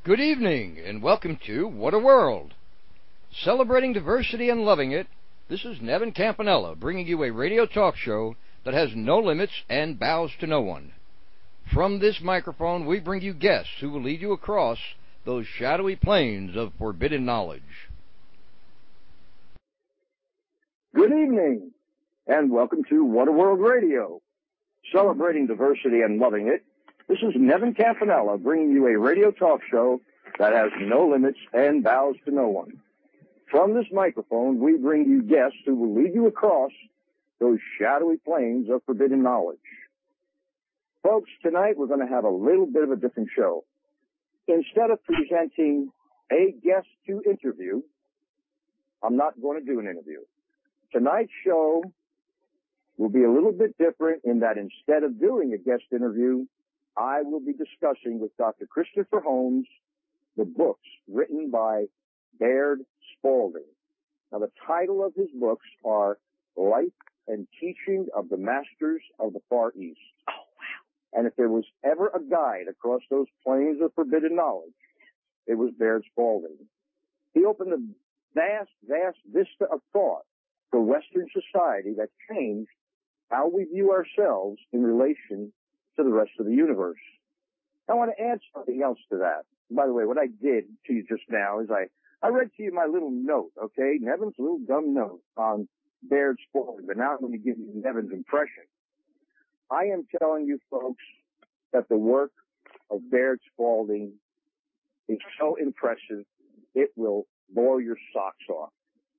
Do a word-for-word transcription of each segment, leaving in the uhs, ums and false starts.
Good evening, and welcome to What a World! Celebrating diversity and loving it, this is Nevin Campanella bringing you a radio talk show that has no limits and bows to no one. From this microphone, we bring you guests who will lead you across those shadowy plains of forbidden knowledge. Good evening, and welcome to What a World Radio. Celebrating diversity and loving it, this is Nevin Campanella bringing you a radio talk show that has no limits and bows to no one. From this microphone, we bring you guests who will lead you across those shadowy plains of forbidden knowledge. Folks, tonight we're going to have a little bit of a different show. Instead of presenting a guest to interview, I'm not going to do an interview. Tonight's show will be a little bit different in that instead of doing a guest interview, I will be discussing with Doctor Christopher Holmes the books written by Baird Spalding. Now, the title of his books are Life and Teaching of the Masters of the Far East. Oh, wow. And if there was ever a guide across those plains of forbidden knowledge, it was Baird Spalding. He opened a vast, vast vista of thought for Western society that changed how we view ourselves in relation to the rest of the universe. I want to add something else to that. By the way, what I did to you just now is I, I read to you my little note, okay? Nevin's little dumb note on Baird Spalding, but now I'm going to give you Nevin's impression. I am telling you, folks, that the work of Baird Spalding is so impressive, it will blow your socks off.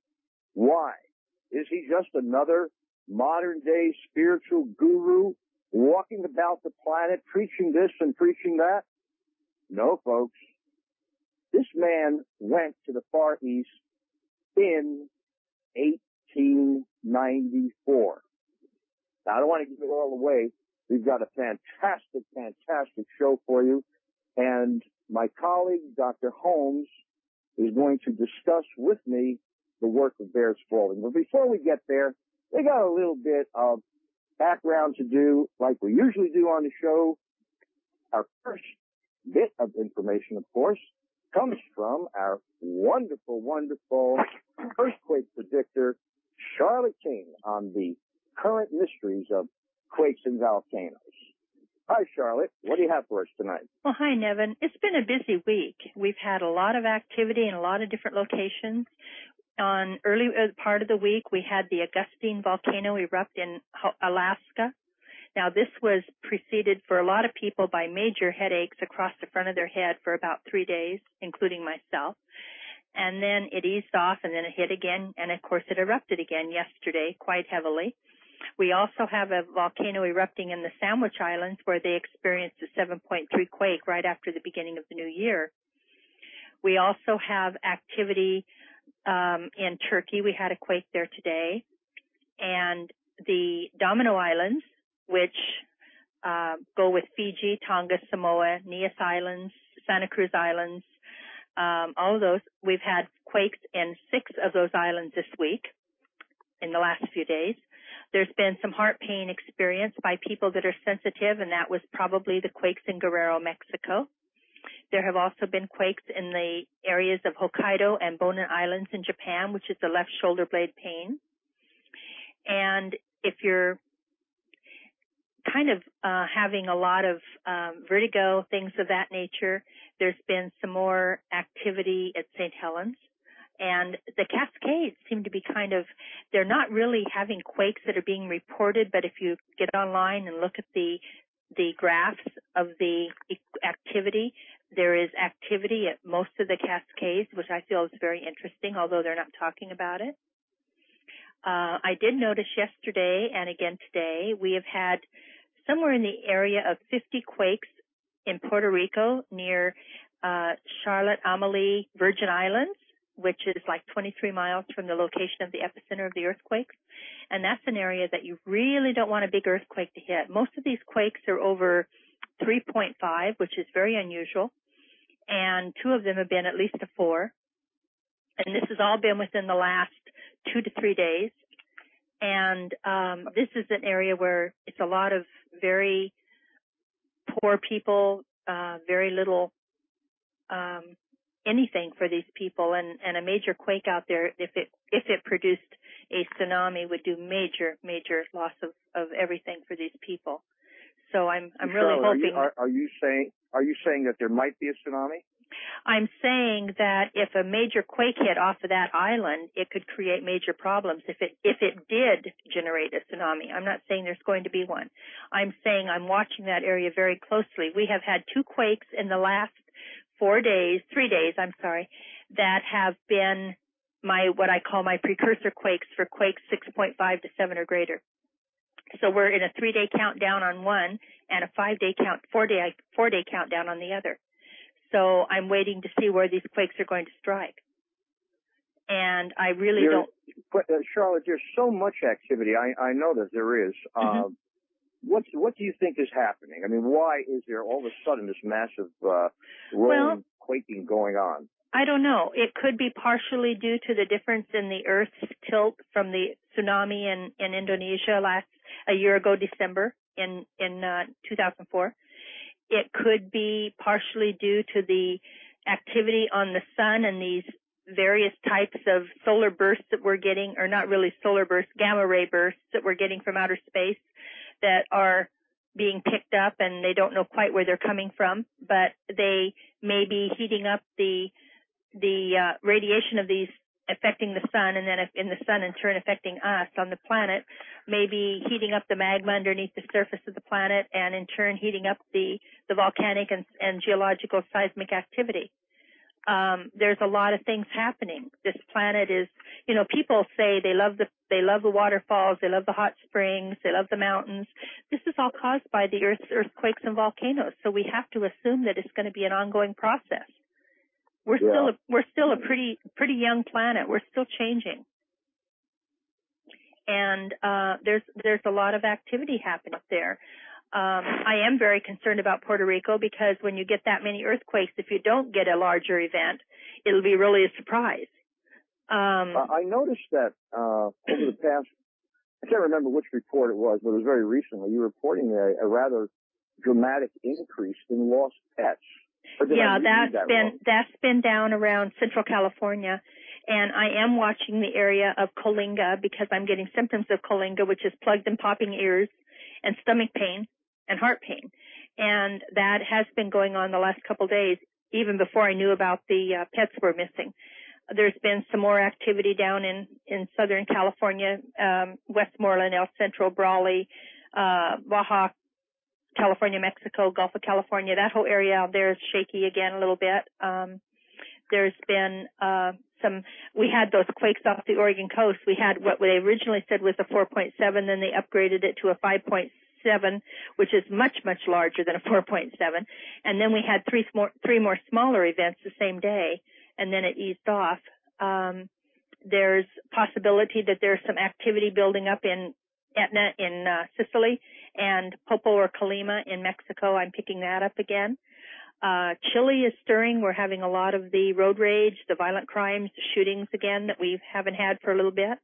Why? Is he just another modern-day spiritual guru walking about the planet preaching this and preaching that? No, folks. This man went to the Far East in eighteen ninety-four. Now, I don't want to give it all away. We've got a fantastic, fantastic show for you. And my colleague, Doctor Holmes, is going to discuss with me the work of Baird Spalding. But before we get there, we got a little bit of background to do, like we usually do on the show. Our first bit of information, of course, comes from our wonderful, wonderful earthquake predictor, Charlotte King, on the current mysteries of quakes and volcanoes. Hi, Charlotte. What do you have for us tonight? Well, hi, Nevin. It's been a busy week. We've had a lot of activity in a lot of different locations. On early part of the week, we had the Augustine volcano erupt in Alaska. Now, this was preceded for a lot of people by major headaches across the front of their head for about three days, including myself. And then it eased off, and then it hit again, and, of course, it erupted again yesterday quite heavily. We also have a volcano erupting in the Sandwich Islands where they experienced a seven point three quake right after the beginning of the new year. We also have activity um, in Turkey. We had a quake there today. And the Domino Islands, which uh, go with Fiji, Tonga, Samoa, Nias Islands, Santa Cruz Islands, um, all of those. We've had quakes in six of those islands this week in the last few days. There's been some heart pain experienced by people that are sensitive, and that was probably the quakes in Guerrero, Mexico. There have also been quakes in the areas of Hokkaido and Bonin Islands in Japan, which is the left shoulder blade pain. And if you're kind of uh, having a lot of um, vertigo, things of that nature, there's been some more activity at Saint Helens. And the Cascades seem to be kind of, they're not really having quakes that are being reported, but if you get online and look at the the graphs of the activity, there is activity at most of the Cascades, which I feel is very interesting, although they're not talking about it. Uh, I did notice yesterday and again today, we have had somewhere in the area of fifty quakes in Puerto Rico near uh, Charlotte Amalie Virgin Islands, which is like twenty-three miles from the location of the epicenter of the earthquakes. And that's an area that you really don't want a big earthquake to hit. Most of these quakes are over three point five, which is very unusual. And two of them have been at least a four. And this has all been within the last two to three days. And um, this is an area where it's a lot of very poor people, uh, very little um, anything for these people. And, and a major quake out there, if it if it produced a tsunami, would do major major loss of, of everything for these people. So I'm I'm really Charlotte, hoping. Are you, are, are you saying are you saying that there might be a tsunami? I'm saying that if a major quake hit off of that island, it could create major problems if it if it did generate a tsunami. I'm not saying there's going to be one. I'm saying I'm watching that area very closely. We have had two quakes in the last four days, three days, I'm sorry, that have been my what I call my precursor quakes for quakes six point five to seven or greater. So we're in a three-day countdown on one and a five-day count, four-day four-day countdown on the other. So I'm waiting to see where these quakes are going to strike. And I really there, don't. But, uh, Charlotte, there's so much activity. I, I know that there is. Mm-hmm. Uh, what, what do you think is happening? I mean, why is there all of a sudden this massive uh, rolling well, quaking going on? I don't know. It could be partially due to the difference in the Earth's tilt from the tsunami in, in Indonesia last a year ago, December in in uh, two thousand four. It could be partially due to the activity on the sun and these various types of solar bursts that we're getting, or not really solar bursts, gamma ray bursts that we're getting from outer space that are being picked up, and they don't know quite where they're coming from, but they may be heating up the the uh, radiation of these affecting the sun, and then in the sun in turn affecting us on the planet, maybe heating up the magma underneath the surface of the planet, and in turn heating up the, the volcanic and, and geological seismic activity. Um, there's a lot of things happening. This planet is, you know, people say they love the they love the waterfalls, they love the hot springs, they love the mountains. This is all caused by the Earth's earthquakes and volcanoes, so we have to assume that it's going to be an ongoing process. We're yeah. still a, we're still a pretty pretty young planet. We're still changing, and uh, there's there's a lot of activity happening there. Um, I am very concerned about Puerto Rico because when you get that many earthquakes, if you don't get a larger event, it'll be really a surprise. Um, uh, I noticed that uh, over the past, I can't remember which report it was, but it was very recently. You were reporting a, a rather dramatic increase in lost pets. Yeah, that's that been wrong? that's been down around Central California, and I am watching the area of Coalinga because I'm getting symptoms of Coalinga, which is plugged and popping ears, and stomach pain and heart pain, and that has been going on the last couple of days, even before I knew about the uh, pets were missing. There's been some more activity down in in Southern California, um, Westmoreland, El Centro, Brawley, uh, Baja California, Mexico, Gulf of California. That whole area out there is shaky again a little bit. Um, there's been uh, some, we had those quakes off the Oregon coast. We had what they originally said was a four point seven, then they upgraded it to a five point seven, which is much, much larger than a four point seven. And then we had three more, three more smaller events the same day, and then it eased off. Um, there's possibility that there's some activity building up in Etna in uh, Sicily, and Popo or Colima in Mexico. I'm picking that up again. Uh, Chile is stirring. We're having a lot of the road rage, the violent crimes, the shootings again that we haven't had for a little bit.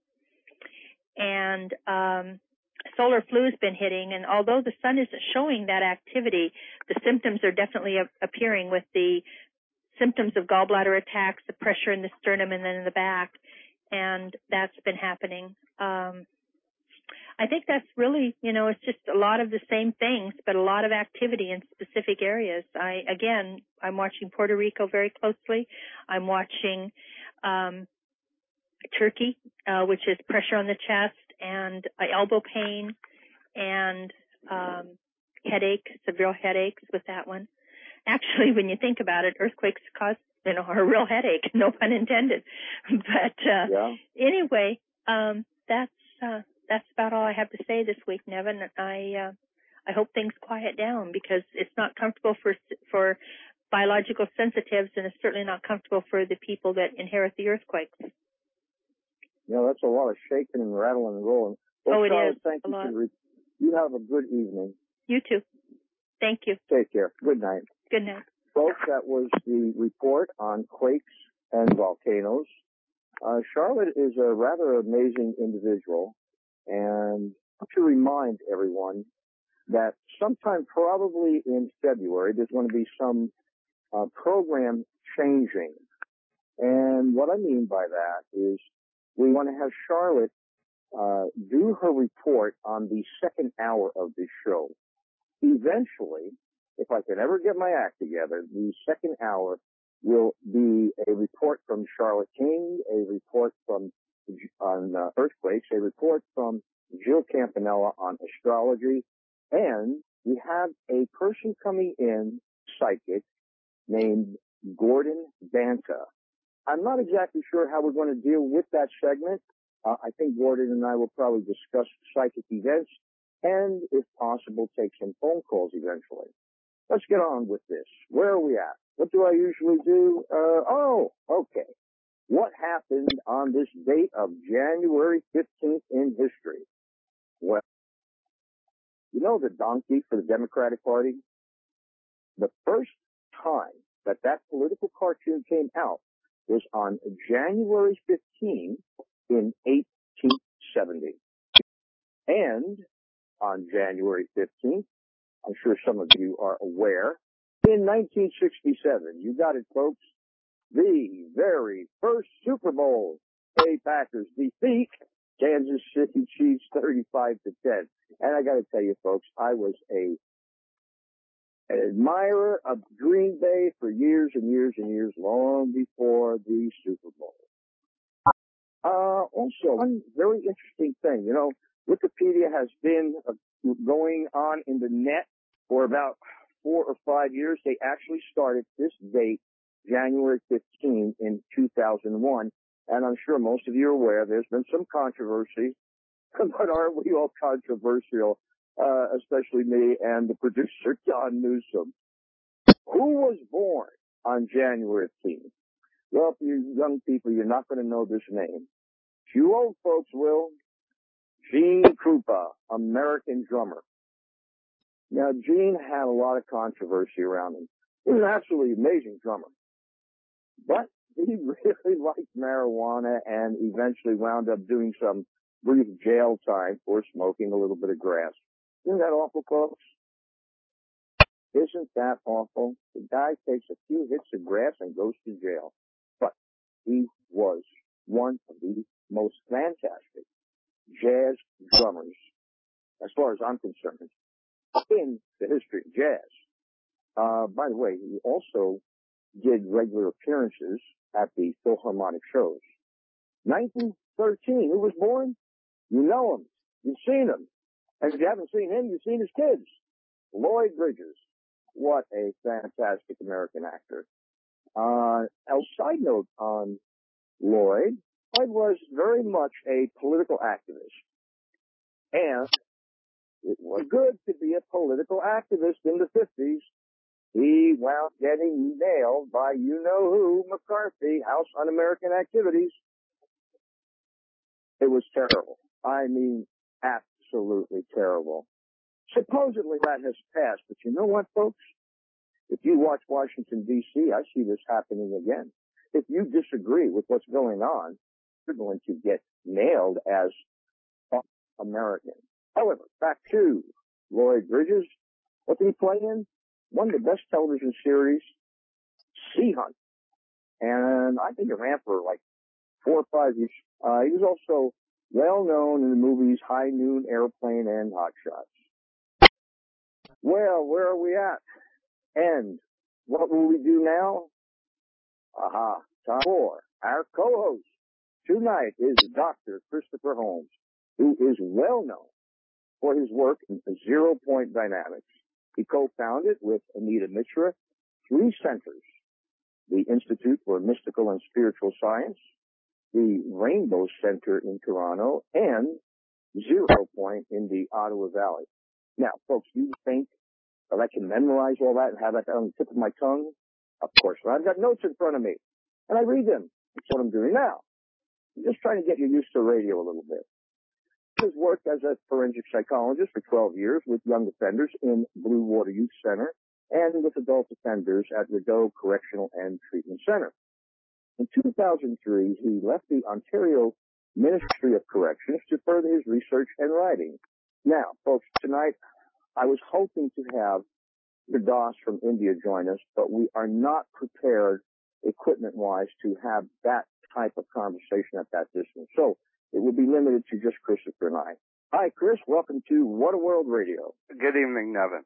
And um, solar flu's been hitting, and although the sun isn't showing that activity, the symptoms are definitely a- appearing with the symptoms of gallbladder attacks, the pressure in the sternum and then in the back, and that's been happening. Um, I think that's really, you know, it's just a lot of the same things, but a lot of activity in specific areas. I, again, I'm watching Puerto Rico very closely. I'm watching um, Turkey, uh, which is pressure on the chest and uh, elbow pain and um, headache, severe headaches with that one. Actually, when you think about it, earthquakes cause, you know, a real headache, no pun intended. But uh, yeah. anyway, um, that's uh, that's about all I have to say this week, Nevin. I uh, I hope things quiet down because it's not comfortable for for biological sensitives, and it's certainly not comfortable for the people that inherit the earthquakes. You know, that's a lot of shaking and rattling and rolling. Well, oh, it Charlotte, is. Thank a you. lot. For re- you have a good evening. You too. Thank you. Take care. Good night. Good night. Folks, that was the report on quakes and volcanoes. Uh, Charlotte is a rather amazing individual, and to remind everyone that sometime probably in February, there's going to be some uh, program changing. And what I mean by that is we want to have Charlotte uh, do her report on the second hour of this show. Eventually, if I can ever get my act together, the second hour will be a report from Charlotte King, a report from on uh, earthquakes, a report from Jill Campanella on astrology, and we have a person coming in, psychic, named Gordon Banta. I'm not exactly sure how we're going to deal with that segment. Uh, I think Gordon and I will probably discuss psychic events and, if possible, take some phone calls eventually. Let's get on with this. Where are we at? What do I usually do? Uh, oh, okay. What happened on this date of January fifteenth in history? Well, you know the donkey for the Democratic Party? The first time that that political cartoon came out was on January fifteenth in eighteen seventy. And on January fifteenth, I'm sure some of you are aware, in nineteen sixty-seven, you got it, folks, the very first Super Bowl, the Packers defeat Kansas City Chiefs thirty-five to ten. And I got to tell you, folks, I was a an admirer of Green Bay for years and years and years, long before the Super Bowl. Uh, also, one very interesting thing, you know, Wikipedia has been uh, going on in the net for about four or five years. They actually started this date, January fifteenth, in two thousand one. And I'm sure most of you are aware there's been some controversy, but aren't we all controversial, uh, especially me and the producer, Don Newsom. Who was born on January fifteenth? Well, for you young people, you're not going to know this name. You old folks will. Gene Krupa, American drummer. Now, Gene had a lot of controversy around him. He was an absolutely amazing drummer. But he really liked marijuana and eventually wound up doing some brief jail time for smoking a little bit of grass. Isn't that awful, folks? Isn't that awful? The guy takes a few hits of grass and goes to jail. But he was one of the most fantastic jazz drummers, as far as I'm concerned, in the history of jazz. Uh, by the way, he also did regular appearances at the Philharmonic shows. nineteen thirteen, who was born? You know him. You've seen him. And if you haven't seen him, you've seen his kids. Lloyd Bridges. What a fantastic American actor. Uh, a side note on Lloyd, Lloyd was very much a political activist. And it was good to be a political activist in the fifties. He wound getting nailed by you-know-who, McCarthy, House Un-American Activities. It was terrible. I mean, absolutely terrible. Supposedly that has passed, but you know what, folks? If you watch Washington, D C, I see this happening again. If you disagree with what's going on, you're going to get nailed as American. However, back to Lloyd Bridges. What did he play in? One of the best television series, Sea Hunt. And I think it ran for like four or five years. Uh, he was also well known in the movies High Noon, Airplane, and Hot Shots. Well, where are we at? And what will we do now? Aha, time for our co-host tonight is Doctor Christopher Holmes, who is well known for his work in zero-point dynamics. He co-founded with Anita Mitra three centers: the Institute for Mystical and Spiritual Science, the Rainbow Center in Toronto, and Zero Point in the Ottawa Valley. Now, folks, you think that I can memorize all that and have that on the tip of my tongue? Of course not. I've got notes in front of me, and I read them. That's what I'm doing now. I'm just trying to get you used to radio a little bit. He's worked as a forensic psychologist for twelve years with young offenders in Blue Water Youth Center and with adult offenders at Rideau Correctional and Treatment Center. In two thousand three, he left the Ontario Ministry of Corrections to further his research and writing. Now, folks, tonight I was hoping to have Mister Doss from India join us, but we are not prepared equipment-wise to have that type of conversation at that distance. So it will be limited to just Christopher and I. Hi, Chris. Welcome to What a World Radio. Good evening, Nevin.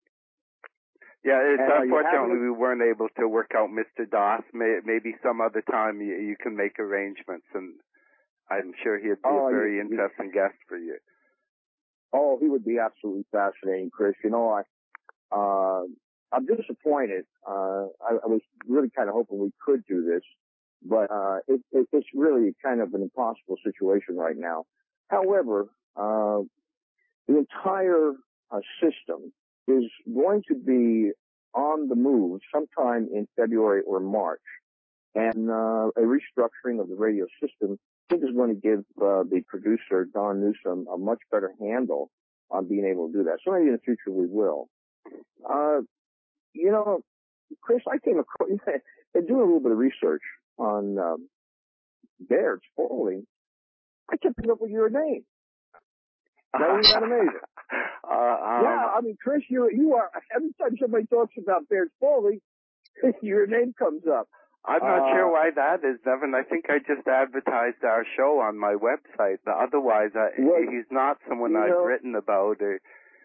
Yeah, it's And unfortunately having... we weren't able to work out Mister Doss. May, maybe some other time you, you can make arrangements, and I'm sure he'd be oh, a very you, interesting you... guest for you. Oh, he would be absolutely fascinating, Chris. You know, I, uh, I'm disappointed. Uh, I, I was really kind of hoping we could do this, but, uh, it, it, it's really kind of an impossible situation right now. However, uh, the entire uh, system is going to be on the move sometime in February or March. And, uh, a restructuring of the radio system, I think, is going to give, uh, the producer, Don Newsom, a much better handle on being able to do that. So maybe in the future we will. Uh, you know, Chris, I came across, and doing a little bit of research on, um, Baird Spalding, I kept up with your name. Now, isn't that amazing? uh, um, yeah, I mean, Chris, you you are, every time somebody talks about Baird Spalding, your name comes up. I'm not uh, sure why that is, Nevin. I think I just advertised our show on my website. Otherwise, I, well, he's not someone I've know, written about. Or...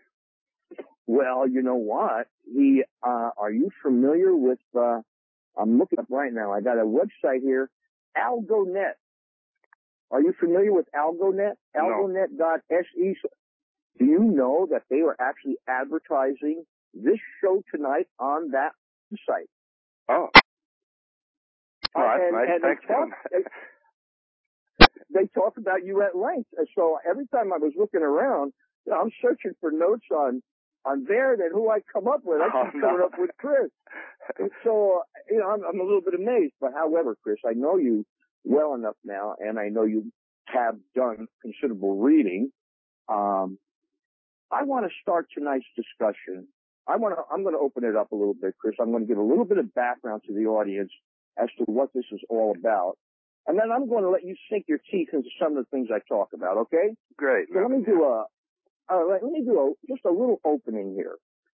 Well, you know what? He, uh, are you familiar with, uh, I'm looking up right now. I got a website here, AlgoNet. Are you familiar with AlgoNet? No. AlgoNet dot S E. Do you know that they are actually advertising this show tonight on that site? Oh. Oh, uh, that's and, nice. and Thanks they, talk, they, they talk about you at length. And so every time I was looking around, you know, I'm searching for notes on, on Baird and who I come up with. I keep oh, coming no. up with Chris. And so, you know, I'm, I'm a little bit amazed. But however, Chris, I know you well enough now, and I know you have done considerable reading. Um, I want to start tonight's discussion. I want to, I'm going to open it up a little bit, Chris. I'm going to give a little bit of background to the audience as to what this is all about. And then I'm going to let you sink your teeth into some of the things I talk about, okay? Great. So let me do a, uh, let me do a, just a little opening here.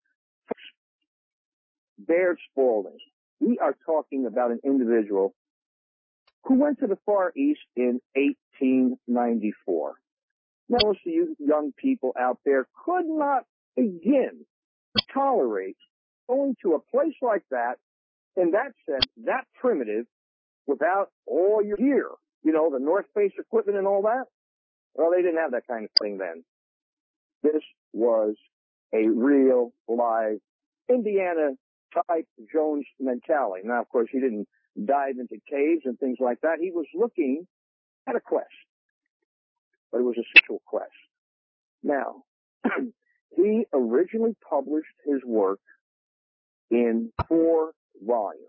Baird Spalding. We are talking about an individual who went to the Far East in eighteen ninety-four. Most of you young people out there could not begin to tolerate going to a place like that, in that sense, that primitive, without all your gear. You know, the North Face equipment and all that. Well, they didn't have that kind of thing then. This was a real, live, Indiana-type Jones mentality. Now, of course, he didn't dive into caves and things like that. He was looking at a quest. But it was a sexual quest. Now, he originally published his work in four volumes.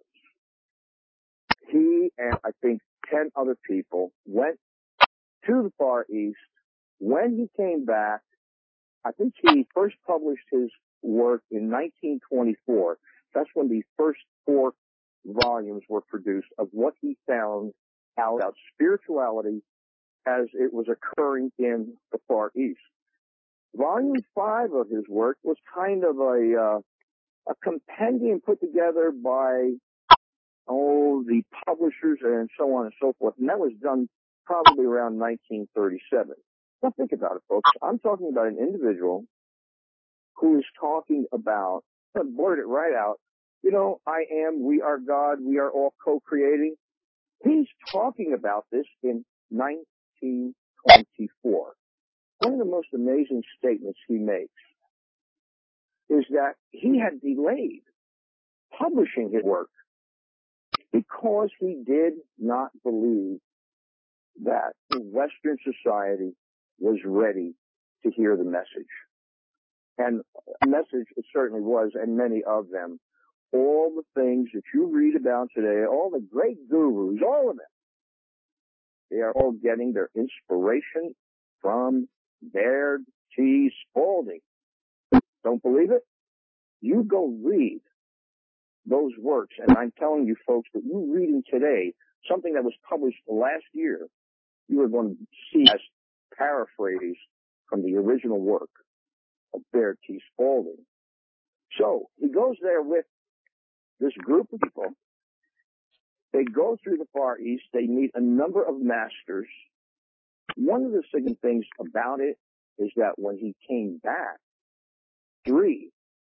He and I think ten other people went to the Far East. When he came back, I think he first published his work in nineteen twenty-four. That's when the first four volumes were produced of what he found out about spirituality as it was occurring in the Far East. Volume five of his work was kind of a uh, a compendium put together by oh the publishers and so on and so forth, and that was done probably around nineteen thirty-seven. Now think about it, folks. I'm talking about an individual who is talking about, I blurted it right out, you know, I am, we are God, we are all co-creating. He's talking about this in nineteen twenty-four. One of the most amazing statements he makes is that he had delayed publishing his work because he did not believe that Western society was ready to hear the message. And a message it certainly was, and many of them. All the things that you read about today, all the great gurus, all of them, they are all getting their inspiration from Baird T. Spalding. Don't believe it? You go read those works, and I'm telling you folks, that you reading today, something that was published last year, you are going to see as paraphrase from the original work of Baird T. Spalding. So he goes there with this group of people. They go through the Far East. They meet a number of masters. One of the significant things about it is that when he came back, three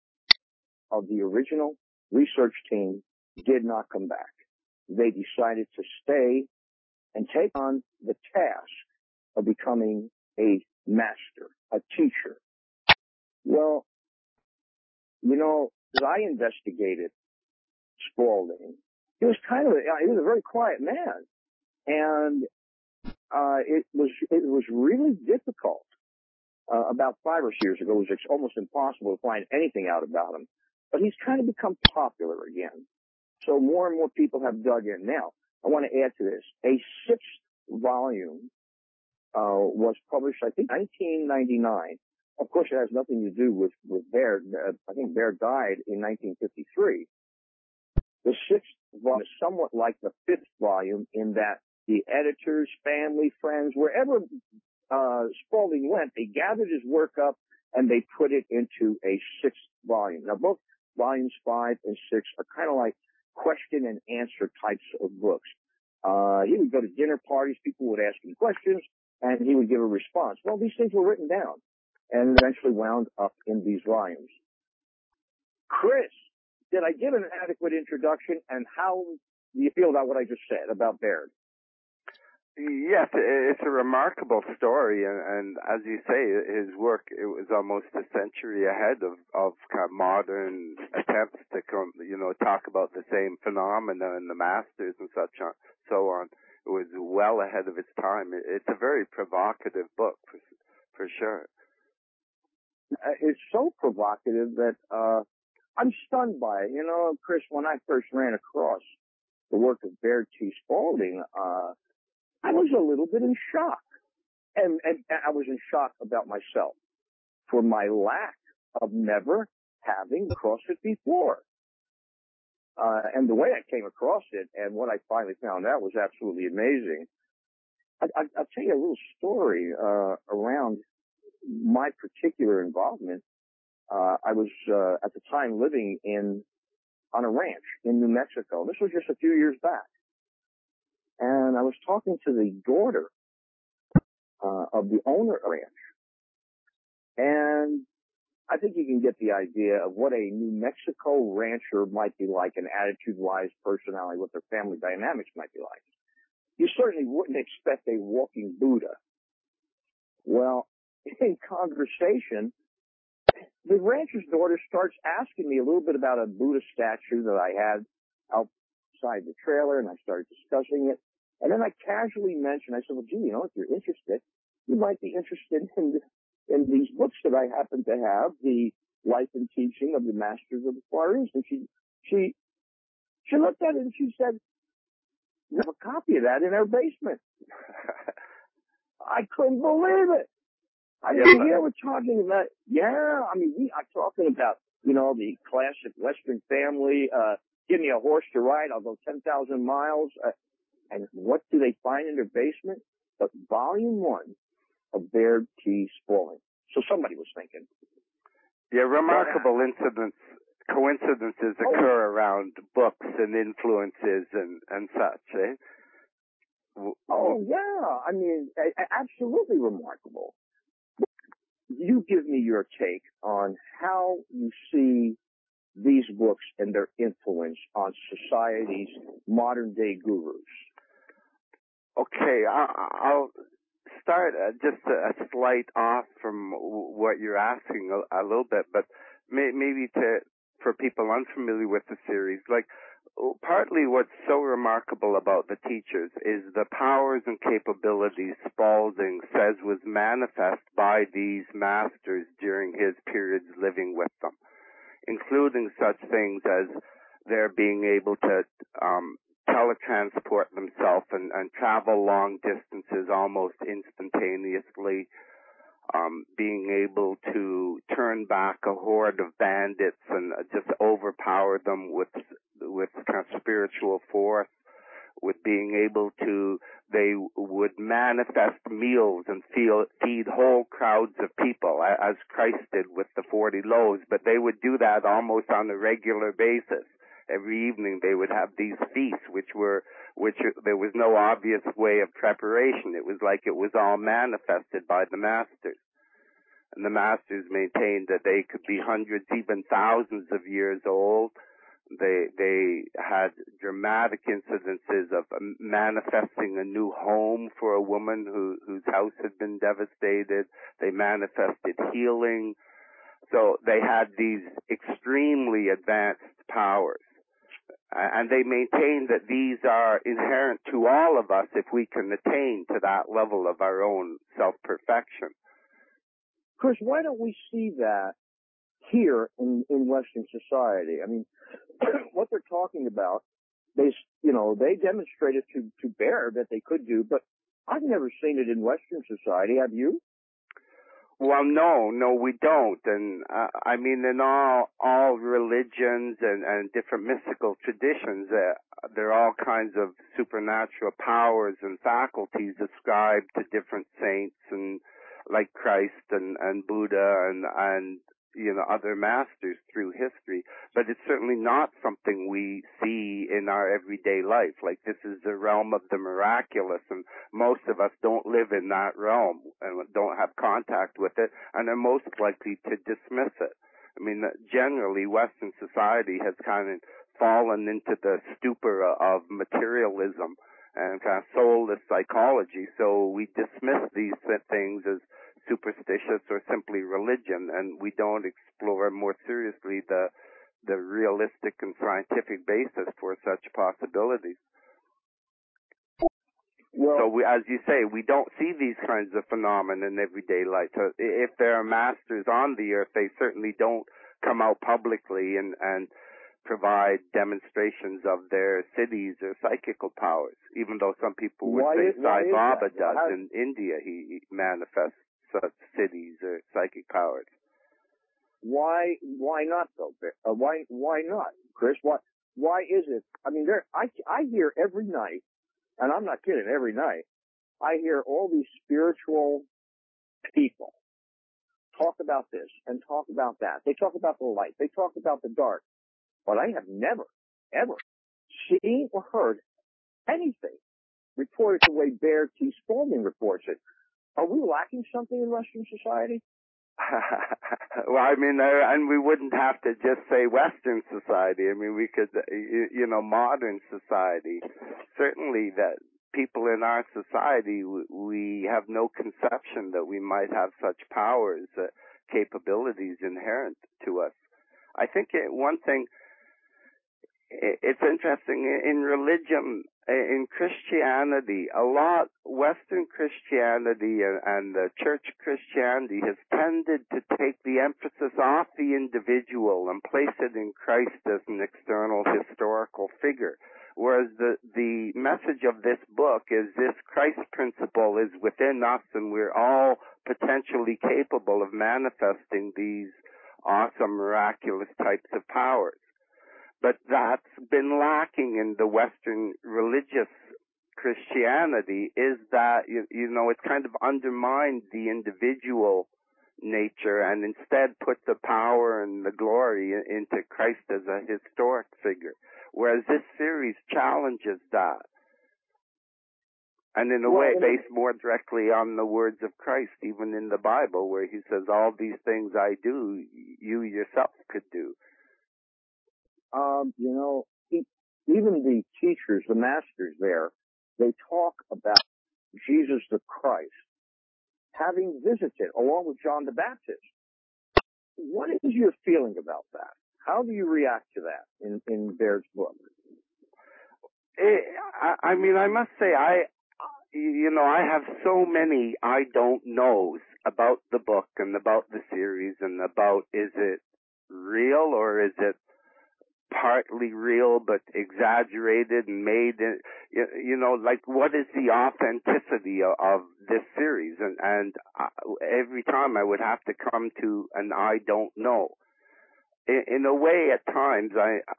of the original research team did not come back. They decided to stay and take on the task of becoming a master, a teacher. Well, you know, as I investigated Spalding, he was kind of a, he was a very quiet man, and uh, it was it was really difficult. Uh, about five or six years ago, it was almost impossible to find anything out about him. But he's kind of become popular again. So more and more people have dug in. Now, I want to add to this. A sixth volume uh, was published, I think, nineteen ninety-nine. Of course, it has nothing to do with, with Baird. Uh, I think Baird died in nineteen fifty-three. The sixth volume is somewhat like the fifth volume in that the editors, family, friends, wherever uh, Spalding went, they gathered his work up and they put it into a sixth volume. Now, both volumes five and six are kind of like question and answer types of books. Uh, he would go to dinner parties, people would ask him questions, and he would give a response. Well, these things were written down and eventually wound up in these volumes. Chris, did I give an adequate introduction, and how do you feel about what I just said about Baird? Yes, it's a remarkable story, and, and as you say, his work, it was almost a century ahead of, of kind of modern attempts to come, you know, talk about the same phenomena and the masters and such on, so on. It was well ahead of its time. It's a very provocative book, for, for sure. It's so provocative that uh, I'm stunned by it. You know, Chris, when I first ran across the work of Baird T. Spalding, uh, I was a little bit in shock. And, and, and I was in shock about myself for my lack of never having crossed it before. Uh, and the way I came across it and what I finally found out was absolutely amazing. I, I, I'll tell you a little story uh, around my particular involvement. Uh, I was uh, at the time living in on a ranch in New Mexico. This was just a few years back. And I was talking to the daughter uh, of the owner of the ranch. And I think you can get the idea of what a New Mexico rancher might be like, an attitude-wise personality, what their family dynamics might be like. You certainly wouldn't expect a walking Buddha. Well, in conversation, the rancher's daughter starts asking me a little bit about a Buddha statue that I had outside the trailer, and I started discussing it. And then I casually mentioned, I said, well, gee, you know, if you're interested, you might be interested in in these books that I happen to have, the Life and Teaching of the Masters of the Far East. And she, she, she looked at it and she said, we have a copy of that in our basement. I couldn't believe it. I mean, yeah, here we're talking about, yeah, I mean, we are talking about, you know, the classic Western family, uh, give me a horse to ride, I'll go ten thousand miles. Uh, and what do they find in their basement? But volume one of Baird T. Spalding. So somebody was thinking. Yeah, remarkable incidents, coincidences oh. occur around books and influences and, and such, eh? Oh, yeah. I mean, absolutely remarkable. You give me your take on how you see these books and their influence on society's modern-day gurus. Okay, I'll start just a slight off from what you're asking a, a little bit, but maybe to for people unfamiliar with the series, like partly what's so remarkable about the teachers is the powers and capabilities Spalding says was manifest by these masters during his periods living with them, including such things as their being able to um, teletransport themselves and, and travel long distances almost instantaneously, um, being able to turn back a horde of bandits and just overpower them with with kind of spiritual force, with being able to, they would manifest meals and feel, feed whole crowds of people, as Christ did with the forty loaves, but they would do that almost on a regular basis. Every evening they would have these feasts, which were, which there was no obvious way of preparation. It was like it was all manifested by the masters. And the masters maintained that they could be hundreds, even thousands of years old. They they had dramatic incidences of manifesting a new home for a woman who, whose house had been devastated. They manifested healing. So they had these extremely advanced powers. And they maintain that these are inherent to all of us if we can attain to that level of our own self-perfection. Chris, why don't we see that here in, in Western society? I mean, what they're talking about, they, you know, they demonstrated to, to bear that they could do, but I've never seen it in Western society. Have you? Well, no, no, we don't. And uh, I mean, in all all religions and, and different mystical traditions, uh, there are all kinds of supernatural powers and faculties ascribed to different saints, and like Christ and, and Buddha and and you know other masters through history. But it's certainly not something we see in our everyday life. Like, this is the realm of the miraculous, and most of us don't live in that realm and don't have contact with it, and are most likely to dismiss it. I mean, generally, Western society has kind of fallen into the stupor of materialism and kind of soulless psychology, so we dismiss these things as superstitious or simply religion, and we don't explore more seriously the the realistic and scientific basis for such possibilities. Well, so we, as you say, we don't see these kinds of phenomena in everyday life. So if there are masters on the earth, they certainly don't come out publicly and, and provide demonstrations of their cities or psychical powers, even though some people would why say is, Sai Baba does. How? In India, he manifests such cities or psychic powers. Why? Why not though? Uh, why? Why not, Chris? Why? Why is it? I mean, there. I I hear every night, and I'm not kidding. Every night, I hear all these spiritual people talk about this and talk about that. They talk about the light. They talk about the dark. But I have never, ever seen or heard anything reported the way Baird T. Spalding reports it. Are we lacking something in Western society? Well, I mean, uh, and we wouldn't have to just say Western society. I mean, we could, uh, you, you know, modern society. Certainly that people in our society, we, we have no conception that we might have such powers, uh, capabilities inherent to us. I think it, one thing, it, it's interesting, in religion, in Christianity, a lot, Western Christianity and, and the church Christianity has tended to take the emphasis off the individual and place it in Christ as an external historical figure. Whereas the, the message of this book is this Christ principle is within us, and we're all potentially capable of manifesting these awesome, miraculous types of powers. But that's been lacking in the Western religious Christianity, is that, you, you know, it's kind of undermined the individual nature and instead put the power and the glory into Christ as a historic figure. Whereas this series challenges that. And in a well, way, based more directly on the words of Christ, even in the Bible, where he says, all these things I do, you yourself could do. Um, you know, even the teachers, the masters there, they talk about Jesus the Christ having visited along with John the Baptist. What is your feeling about that? How do you react to that in, in Baird's book? It, I, I mean, I must say, I, you know, I have so many I don't knows about the book and about the series and about, is it real or is it partly real but exaggerated and made, you know, like, what is the authenticity of, of this series? And, and I, every time I would have to come to an I don't know. In, in a way, at times, I,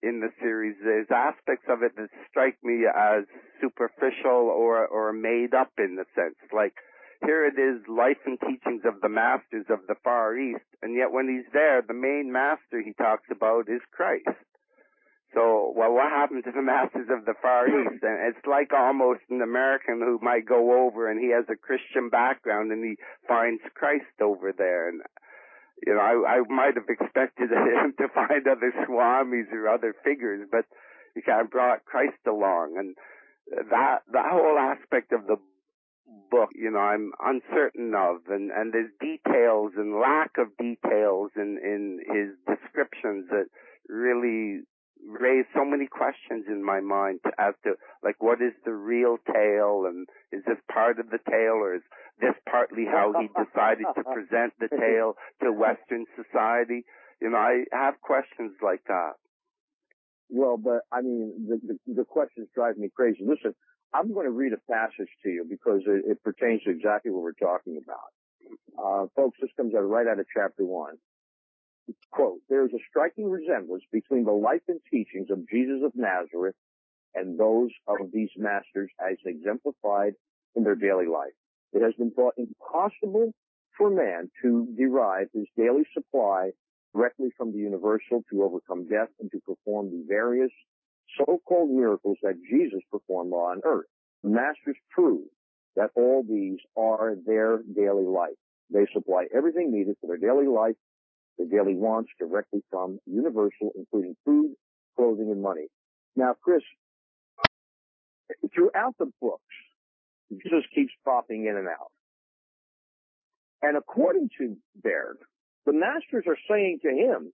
in the series. There's aspects of it that strike me as superficial or, or made up in the sense. Like, here it is, life and teachings of the masters of the Far East, and yet when he's there, the main master he talks about is Christ. So, well, what happened to the masters of the Far East? And it's like almost an American who might go over and he has a Christian background and he finds Christ over there. And, you know, I, I might have expected him to find other swamis or other figures, but he kind of brought Christ along. And that, that whole aspect of the book, you know, I'm uncertain of, and, and there's details and lack of details in, in his descriptions that really raise so many questions in my mind as to, like, what is the real tale, and is this part of the tale, or is this partly how he decided to present the tale to Western society? You know, I have questions like that. Well, but, I mean, the, the, the questions drive me crazy. Listen, I'm going to read a passage to you because it, it pertains to exactly what we're talking about. Uh, folks, this comes out right out of chapter one. Quote, there is a striking resemblance between the life and teachings of Jesus of Nazareth and those of these masters as exemplified in their daily life. It has been thought impossible for man to derive his daily supply directly from the universal to overcome death and to perform the various so-called miracles that Jesus performed on earth. The masters prove that all these are their daily life. They supply everything needed for their daily life, their daily wants directly from universal, including food, clothing, and money. Now, Chris, throughout the books, Jesus keeps popping in and out. And according to Baird, the masters are saying to him,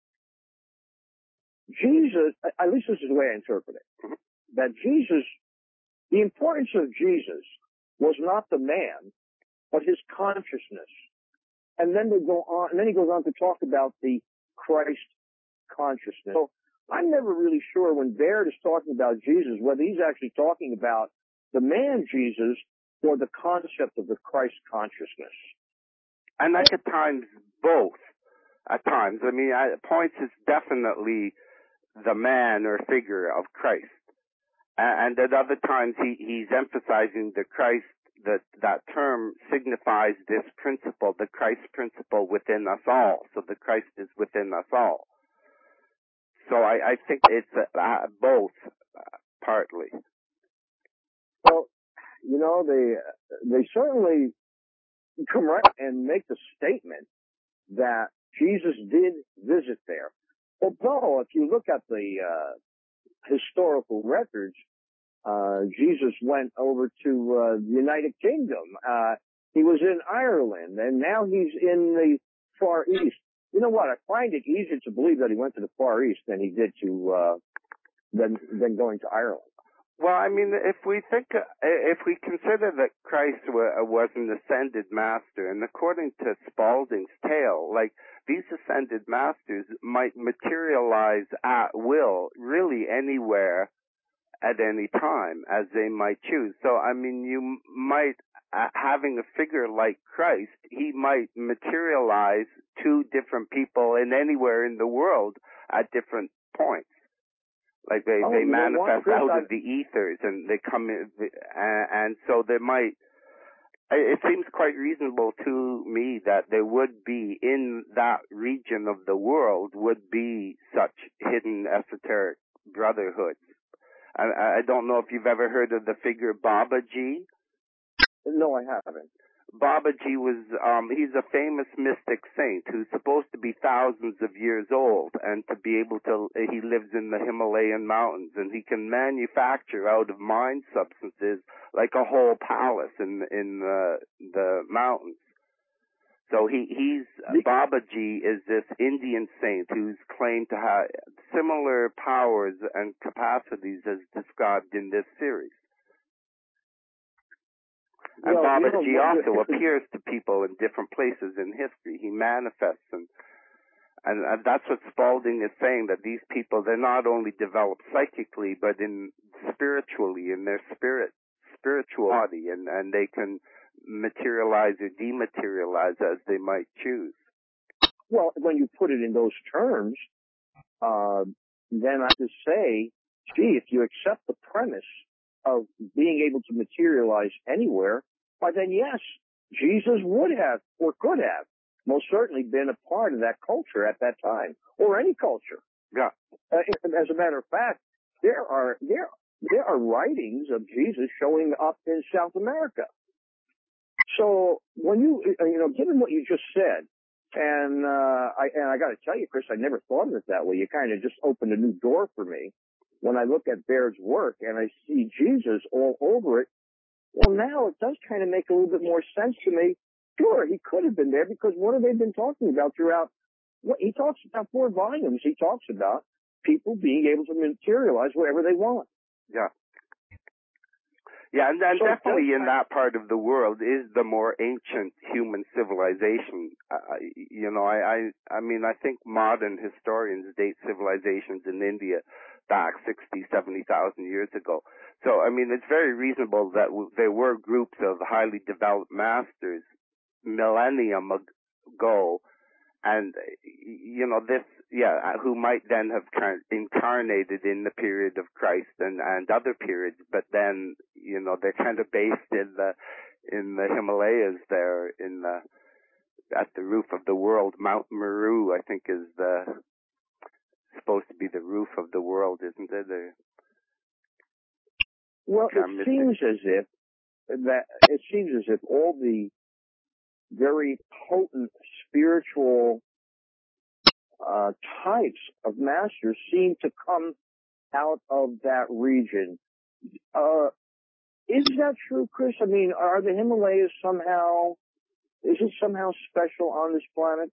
Jesus, at least this is the way I interpret it, that Jesus, the importance of Jesus was not the man, but his consciousness. And then they go on, and then he goes on to talk about the Christ consciousness. So I'm never really sure when Baird is talking about Jesus, whether he's actually talking about the man Jesus or the concept of the Christ consciousness. And like at times, both. At times. I mean, at points it's definitely the man or figure of Christ. And at other times he, he's emphasizing the Christ, that that term signifies this principle, the Christ principle within us all. So the Christ is within us all. So I, I think it's uh, both, uh, partly. Well, you know, they they certainly come right and make the statement that Jesus did visit there. Although, if you look at the uh, historical records, uh, Jesus went over to uh, the United Kingdom. Uh, he was in Ireland, and now he's in the Far East. You know what? I find it easier to believe that he went to the Far East than he did to uh, than than going to Ireland. Well, I mean, if we think, if we consider that Christ was an ascended master, and according to Spalding's tale, like, these ascended masters might materialize at will, really anywhere, at any time, as they might choose. So, I mean, you might, uh, having a figure like Christ, he might materialize to different people in anywhere in the world at different points. Like they, oh, they manifest out I... of the ethers and they come in, and, and so there might, it seems quite reasonable to me that there would be, in that region of the world, would be such hidden esoteric brotherhoods. I, I don't know if you've ever heard of the figure Babaji. No, I haven't. Babaji was, um, he's a famous mystic saint who's supposed to be thousands of years old, and to be able to, he lives in the Himalayan mountains, and he can manufacture out of mind substances like a whole palace in, in the, the mountains. So he, he's, Babaji is this Indian saint who's claimed to have similar powers and capacities as described in this series. And well, Babaji you know, also appears to people in different places in history. He manifests, and, and and that's what Spalding is saying, that these people, they're not only developed psychically, but in spiritually, in their spirit, spiritual body, and, and they can materialize or dematerialize as they might choose. Well, when you put it in those terms, uh, then I have to say, gee, if you accept the premise of being able to materialize anywhere, why then yes, Jesus would have or could have most certainly been a part of that culture at that time, or any culture. Yeah. Uh, as a matter of fact, there are there there are writings of Jesus showing up in South America. So when you you know, given what you just said, and uh, I and I got to tell you, Chris, I never thought of it that way. You kind of just opened a new door for me. When I look at Baird's work and I see Jesus all over it, well, now it does kind of make a little bit more sense to me. Sure, he could have been there, because what have they been talking about throughout? What he talks about four volumes. He talks about people being able to materialize wherever they want. Yeah. Yeah, and, and so definitely in that part of the world is the more ancient human civilization. Uh, you know, I, I, I mean, I think modern historians date civilizations in India back sixty, seventy thousand years ago. So, I mean, it's very reasonable that w- there were groups of highly developed masters millennium ago, and, you know, this, yeah, who might then have incarnated in the period of Christ and, and other periods, but then, you know, they're kind of based in the, in the Himalayas there, in the, at the roof of the world. Mount Meru, I think, is the, supposed to be the roof of the world, isn't it? Or, well, it seems as if that, it seems as if all the very potent spiritual uh, types of masters seem to come out of that region. Uh, is that true, Chris? I mean, are the Himalayas somehow, is it somehow special on this planet?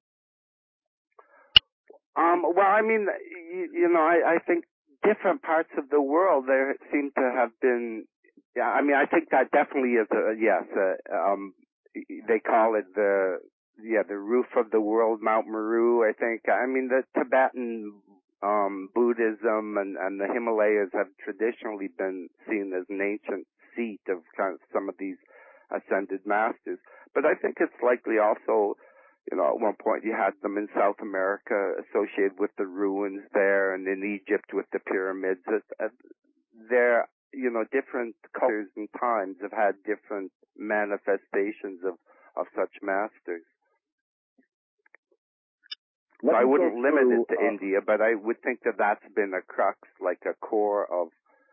Um, well, I mean, you, you know, I, I think different parts of the world there seem to have been, yeah, I mean, I think that definitely is a, yes, uh, um, they call it the, yeah, the roof of the world, Mount Meru, I think. I mean, the Tibetan, um, Buddhism and, and the Himalayas have traditionally been seen as an ancient seat of kind of some of these ascended masters. But I think it's likely also, you know, at one point you had them in South America associated with the ruins there, and in Egypt with the pyramids. There, you know, different cultures and times have had different manifestations of, of such masters. So I wouldn't limit it to uh, India, but I would think that that's been a crux, like a core of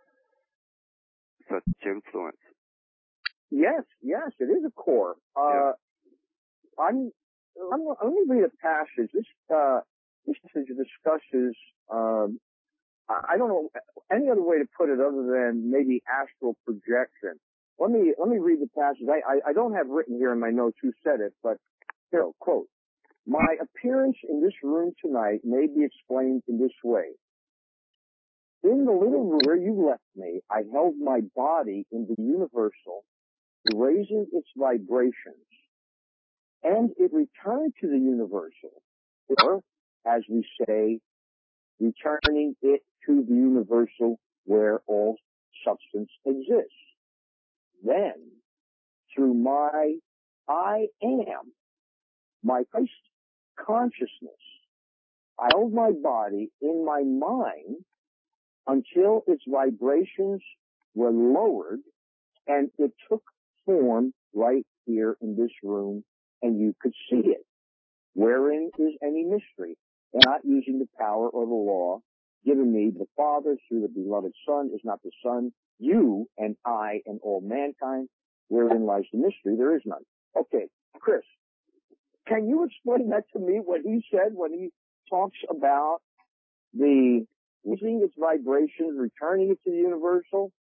such influence. Yes, yes, it is a core. Uh, yeah. I'm, I'm, let me read a passage. This, uh, this passage discusses, um, I don't know any other way to put it other than maybe astral projection. Let me, let me read the passage. I, I, I don't have written here in my notes who said it, but here, quote, "My appearance in this room tonight may be explained in this way. In the little room where you left me, I held my body in the universal, raising its vibrations, and it returned to the universal, or, as we say, returning it to the universal where all substance exists. Then, through my I am, my Christ consciousness, I held my body in my mind until its vibrations were lowered, and it took form right here in this room, and you could see it. Wherein is any mystery? And not using the power or the law given me the Father through the beloved Son is not the Son, you and I and all mankind. Wherein lies the mystery? There is none." Okay, Chris, can you explain that to me, what he said when he talks about the losing its vibrations, returning it to the universal?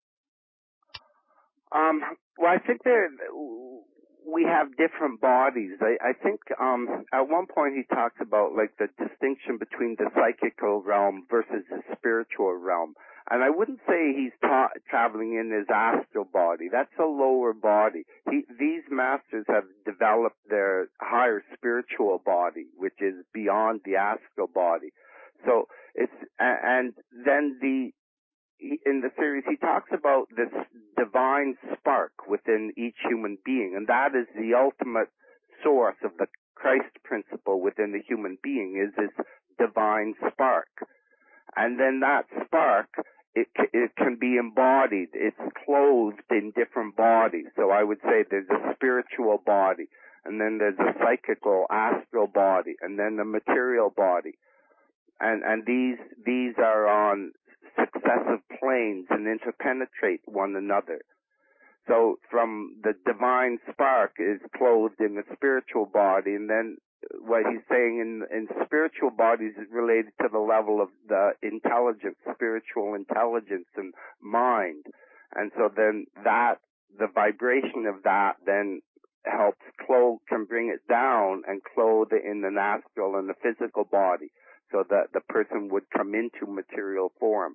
Um, well, I think there we have different bodies. I, I think um, at one point he talks about like the distinction between the psychical realm versus the spiritual realm. And I wouldn't say he's ta- traveling in his astral body. That's a lower body. He, these masters have developed their higher spiritual body, which is beyond the astral body. So it's, and then the, in the series, he talks about this divine spark within each human being, and that is the ultimate source of the Christ principle within the human being, is this divine spark. And then that spark, it, it can be embodied. It's clothed in different bodies. So I would say there's a spiritual body, and then there's a psychical, astral body, and then the material body. And, and these, these are on successive planes and interpenetrate one another. So from the divine spark is clothed in the spiritual body, and then what he's saying in, in spiritual bodies is related to the level of the intelligence, spiritual intelligence and mind. And so then that, the vibration of that then helps clothe, can bring it down and clothe it in the astral and the physical body, so that the person would come into material form.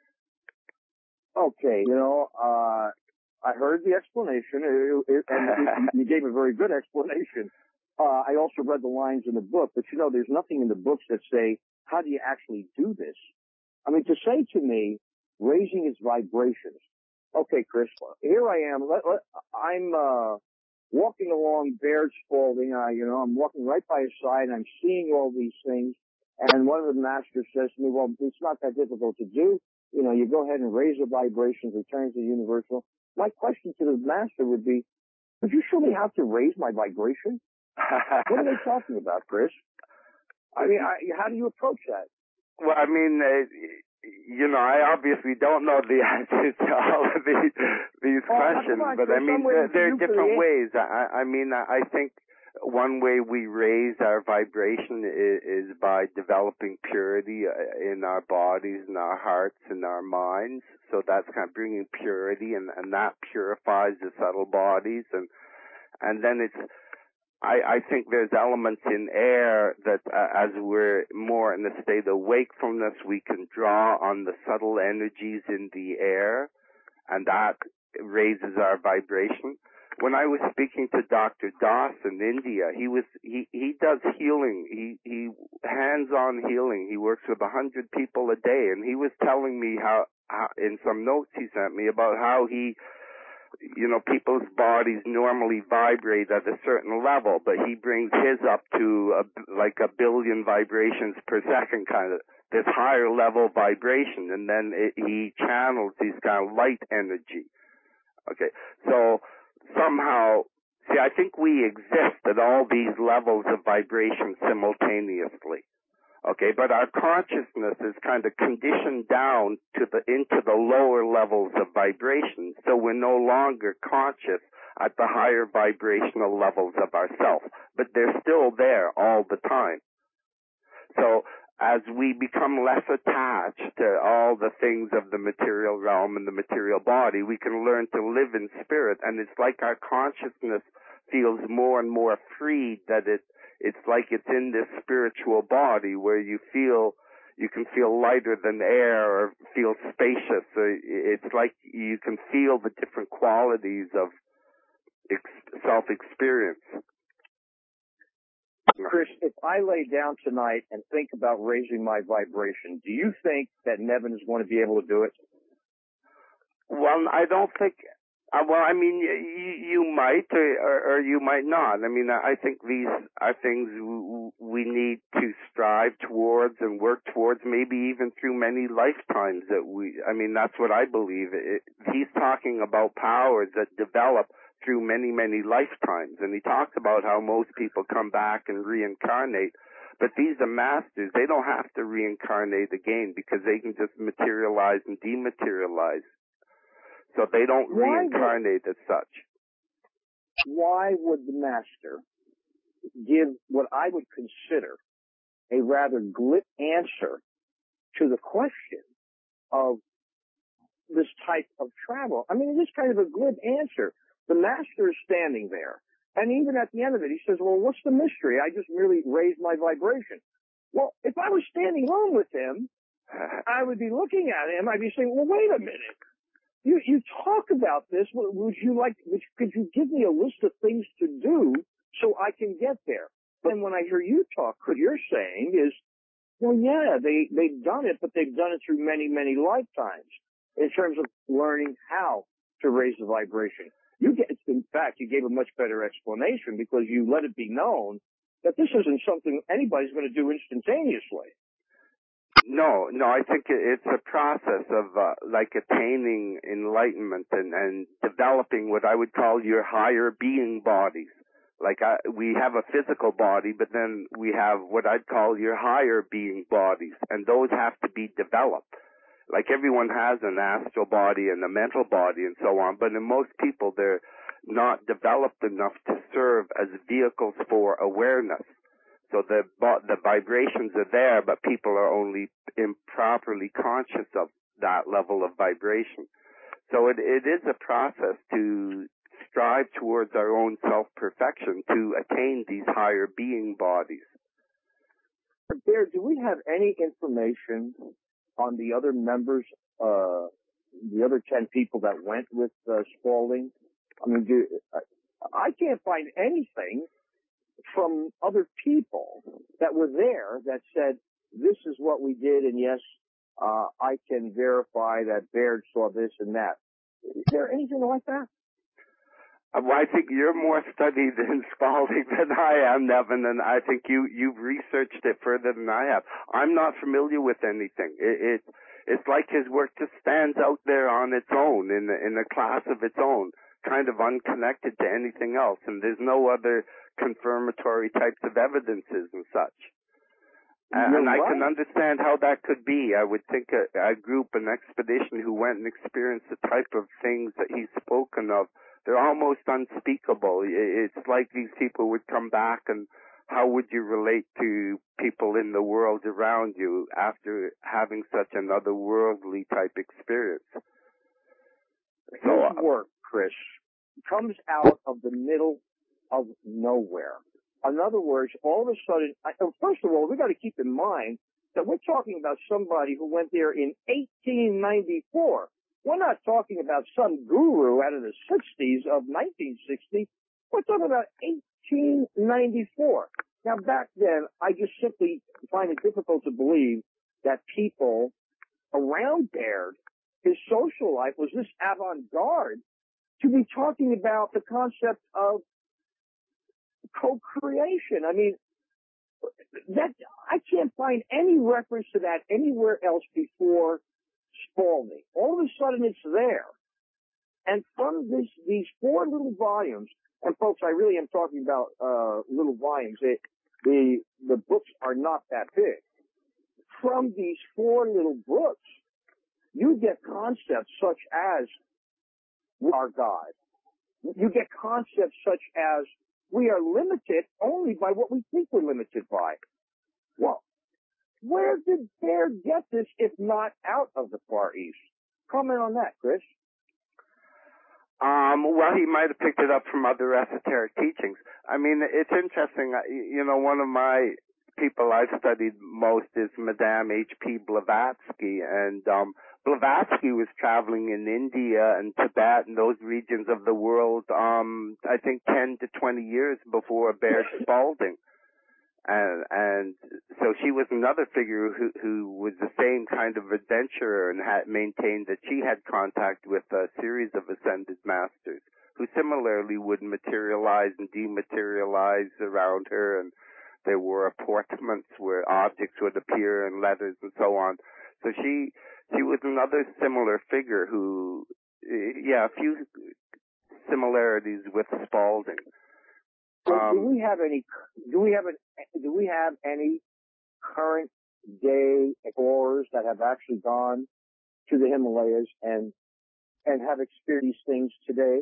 Okay, you know, uh, I heard the explanation, it, it, and you gave a very good explanation. Uh, I also read the lines in the book, but you know, there's nothing in the books that say, how do you actually do this? I mean, to say to me, raising its vibrations. Okay, Chris, here I am. Let, let, I'm, uh, walking along Baird Spalding. I, you know, I'm walking right by his side, and I'm seeing all these things. And one of the masters says to me, well, it's not that difficult to do. You know, you go ahead and raise the vibrations, return to universal. My question to the master would be, would you show me how to raise my vibration? What are they talking about, Chris? I mean, I, how do you approach that? Well, I mean, uh, you know, I obviously don't know the answer to all of these, these oh, questions, on, but Chris, I mean, there, there are different the ways. I, I mean, I think one way we raise our vibration is, is by developing purity in our bodies, in our hearts, in our minds. So that's kind of bringing purity, and, and that purifies the subtle bodies. And, and then it's, I, I think there's elements in air that uh, as we're more in the state of wakefulness, we can draw on the subtle energies in the air, and that raises our vibration. When I was speaking to Doctor Das in India, he was he, he does healing. He he hands-on healing. He works with a hundred people a day, and he was telling me how, how in some notes he sent me about how he, you know, people's bodies normally vibrate at a certain level, but he brings his up to a, like a billion vibrations per second, kind of this higher level vibration, and then it, he channels these kind of light energy. Okay, so somehow, see, I think we exist at all these levels of vibration simultaneously. Okay, but our consciousness is kind of conditioned down to the, into the lower levels of vibration, so we're no longer conscious at the higher vibrational levels of ourself, but they're still there all the time. So, as we become less attached to all the things of the material realm and the material body, we can learn to live in spirit, and it's like our consciousness feels more and more freed, that it It's like it's in this spiritual body where you feel, you can feel lighter than air or feel spacious. It's like you can feel the different qualities of ex- self-experience. Chris, if I lay down tonight and think about raising my vibration, do you think that Nevin is going to be able to do it? Well, I don't think... Uh, well, I mean, you, you might, or, or you might not. I mean, I think these are things we need to strive towards and work towards, maybe even through many lifetimes. That we, I mean, that's what I believe. It, he's talking about powers that develop through many, many lifetimes, and he talks about how most people come back and reincarnate. But these are masters. They don't have to reincarnate again because they can just materialize and dematerialize. So they don't why reincarnate would, as such. Why would the master give what I would consider a rather glib answer to the question of this type of travel? I mean, it is kind of a glib answer. The master is standing there, and even at the end of it, he says, well, what's the mystery? I just merely raised my vibration. Well, if I was standing alone with him, I would be looking at him, I'd be saying, well, wait a minute. You, you talk about this. Would you like, would, could you give me a list of things to do so I can get there? Then when I hear you talk, what you're saying is, well, yeah, they, they've done it, but they've done it through many, many lifetimes in terms of learning how to raise the vibration. You get, in fact, you gave a much better explanation because you let it be known that this isn't something anybody's going to do instantaneously. No, no, I think it's a process of uh, like attaining enlightenment and, and developing what I would call your higher being bodies. Like I, we have a physical body, but then we have what I'd call your higher being bodies, and those have to be developed. Like everyone has an astral body and a mental body and so on, but in most people they're not developed enough to serve as vehicles for awareness. So the the vibrations are there, but people are only improperly conscious of that level of vibration. So it, it is a process to strive towards our own self-perfection to attain these higher being bodies. Bear, do we have any information on the other members, uh, the other ten people that went with uh, Spaulding? I mean, do, I can't find anything from other people that were there that said, this is what we did, and yes, uh, I can verify that Baird saw this and that. Is there anything like that? Well, I think you're more studied in Spaulding than I am, Nevin, and I think you, you've researched it further than I have. I'm not familiar with anything. It, it, it's like his work just stands out there on its own, in, in a class of its own, kind of unconnected to anything else, and there's no other confirmatory types of evidences and such. And, and I right. can understand how that could be. I would think a, a group, an expedition who went and experienced the type of things that he's spoken of, they're almost unspeakable. It's like these people would come back, and how would you relate to people in the world around you after having such an otherworldly type experience? So, his work, Chris, comes out of the middle of nowhere. In other words, all of a sudden, I, first of all, we got to keep in mind that we're talking about somebody who went there in eighteen ninety-four. We're not talking about some guru out of the sixties of nineteen sixty. We're talking about eighteen ninety-four. Now, back then, I just simply find it difficult to believe that people around Baird, his social life was this avant-garde to be talking about the concept of co-creation. I mean, that I can't find any reference to that anywhere else before Spaulding. All of a sudden, it's there. And from this, these four little volumes, and folks, I really am talking about uh, little volumes. It, the the books are not that big. From these four little books, you get concepts such as we are God. You get concepts such as we are limited only by what we think we're limited by. Well, where did Baird get this if not out of the Far East? Comment on that, Chris. Um, well, he might have picked it up from other esoteric teachings. I mean, it's interesting. You know, one of my people I've studied most is Madame H P Blavatsky, and um, Blavatsky was traveling in India and Tibet and those regions of the world, um, I think ten to twenty years before Baird Spaulding. And, and so she was another figure who, who was the same kind of adventurer and had maintained that she had contact with a series of ascended masters who similarly would materialize and dematerialize around her, and there were apportments where objects would appear in letters and so on. So she, she was another similar figure who, yeah, a few similarities with Spaulding. So Um, do we have any? Do we have a, Do we have any current day explorers that have actually gone to the Himalayas and and have experienced these things today?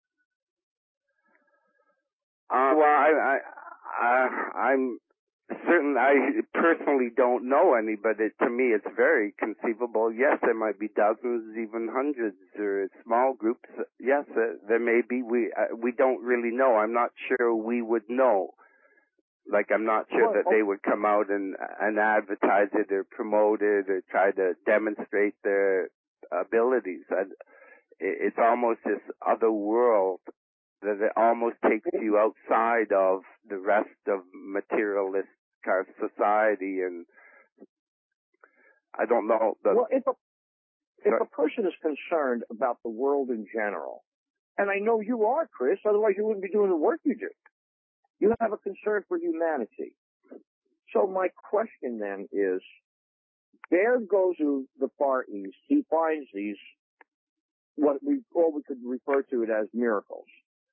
Uh, well, I, I, I, I'm certain. I personally don't know any, but it, to me, it's very conceivable. Yes, there might be dozens, even hundreds, or small groups. Yes, uh, there may be. We uh, we don't really know. I'm not sure we would know. Like, I'm not sure Well, that they would come out and and advertise it or promote it or try to demonstrate their abilities. And it, it's almost this other world that it almost takes you outside of the rest of materialist kind of society, and I don't know. The, well, if a if a person is concerned about the world in general, and I know you are, Chris, otherwise you wouldn't be doing the work you do. You have a concern for humanity. So my question then is, Baird goes to the Far East. He finds these, what we, or we could refer to it as miracles.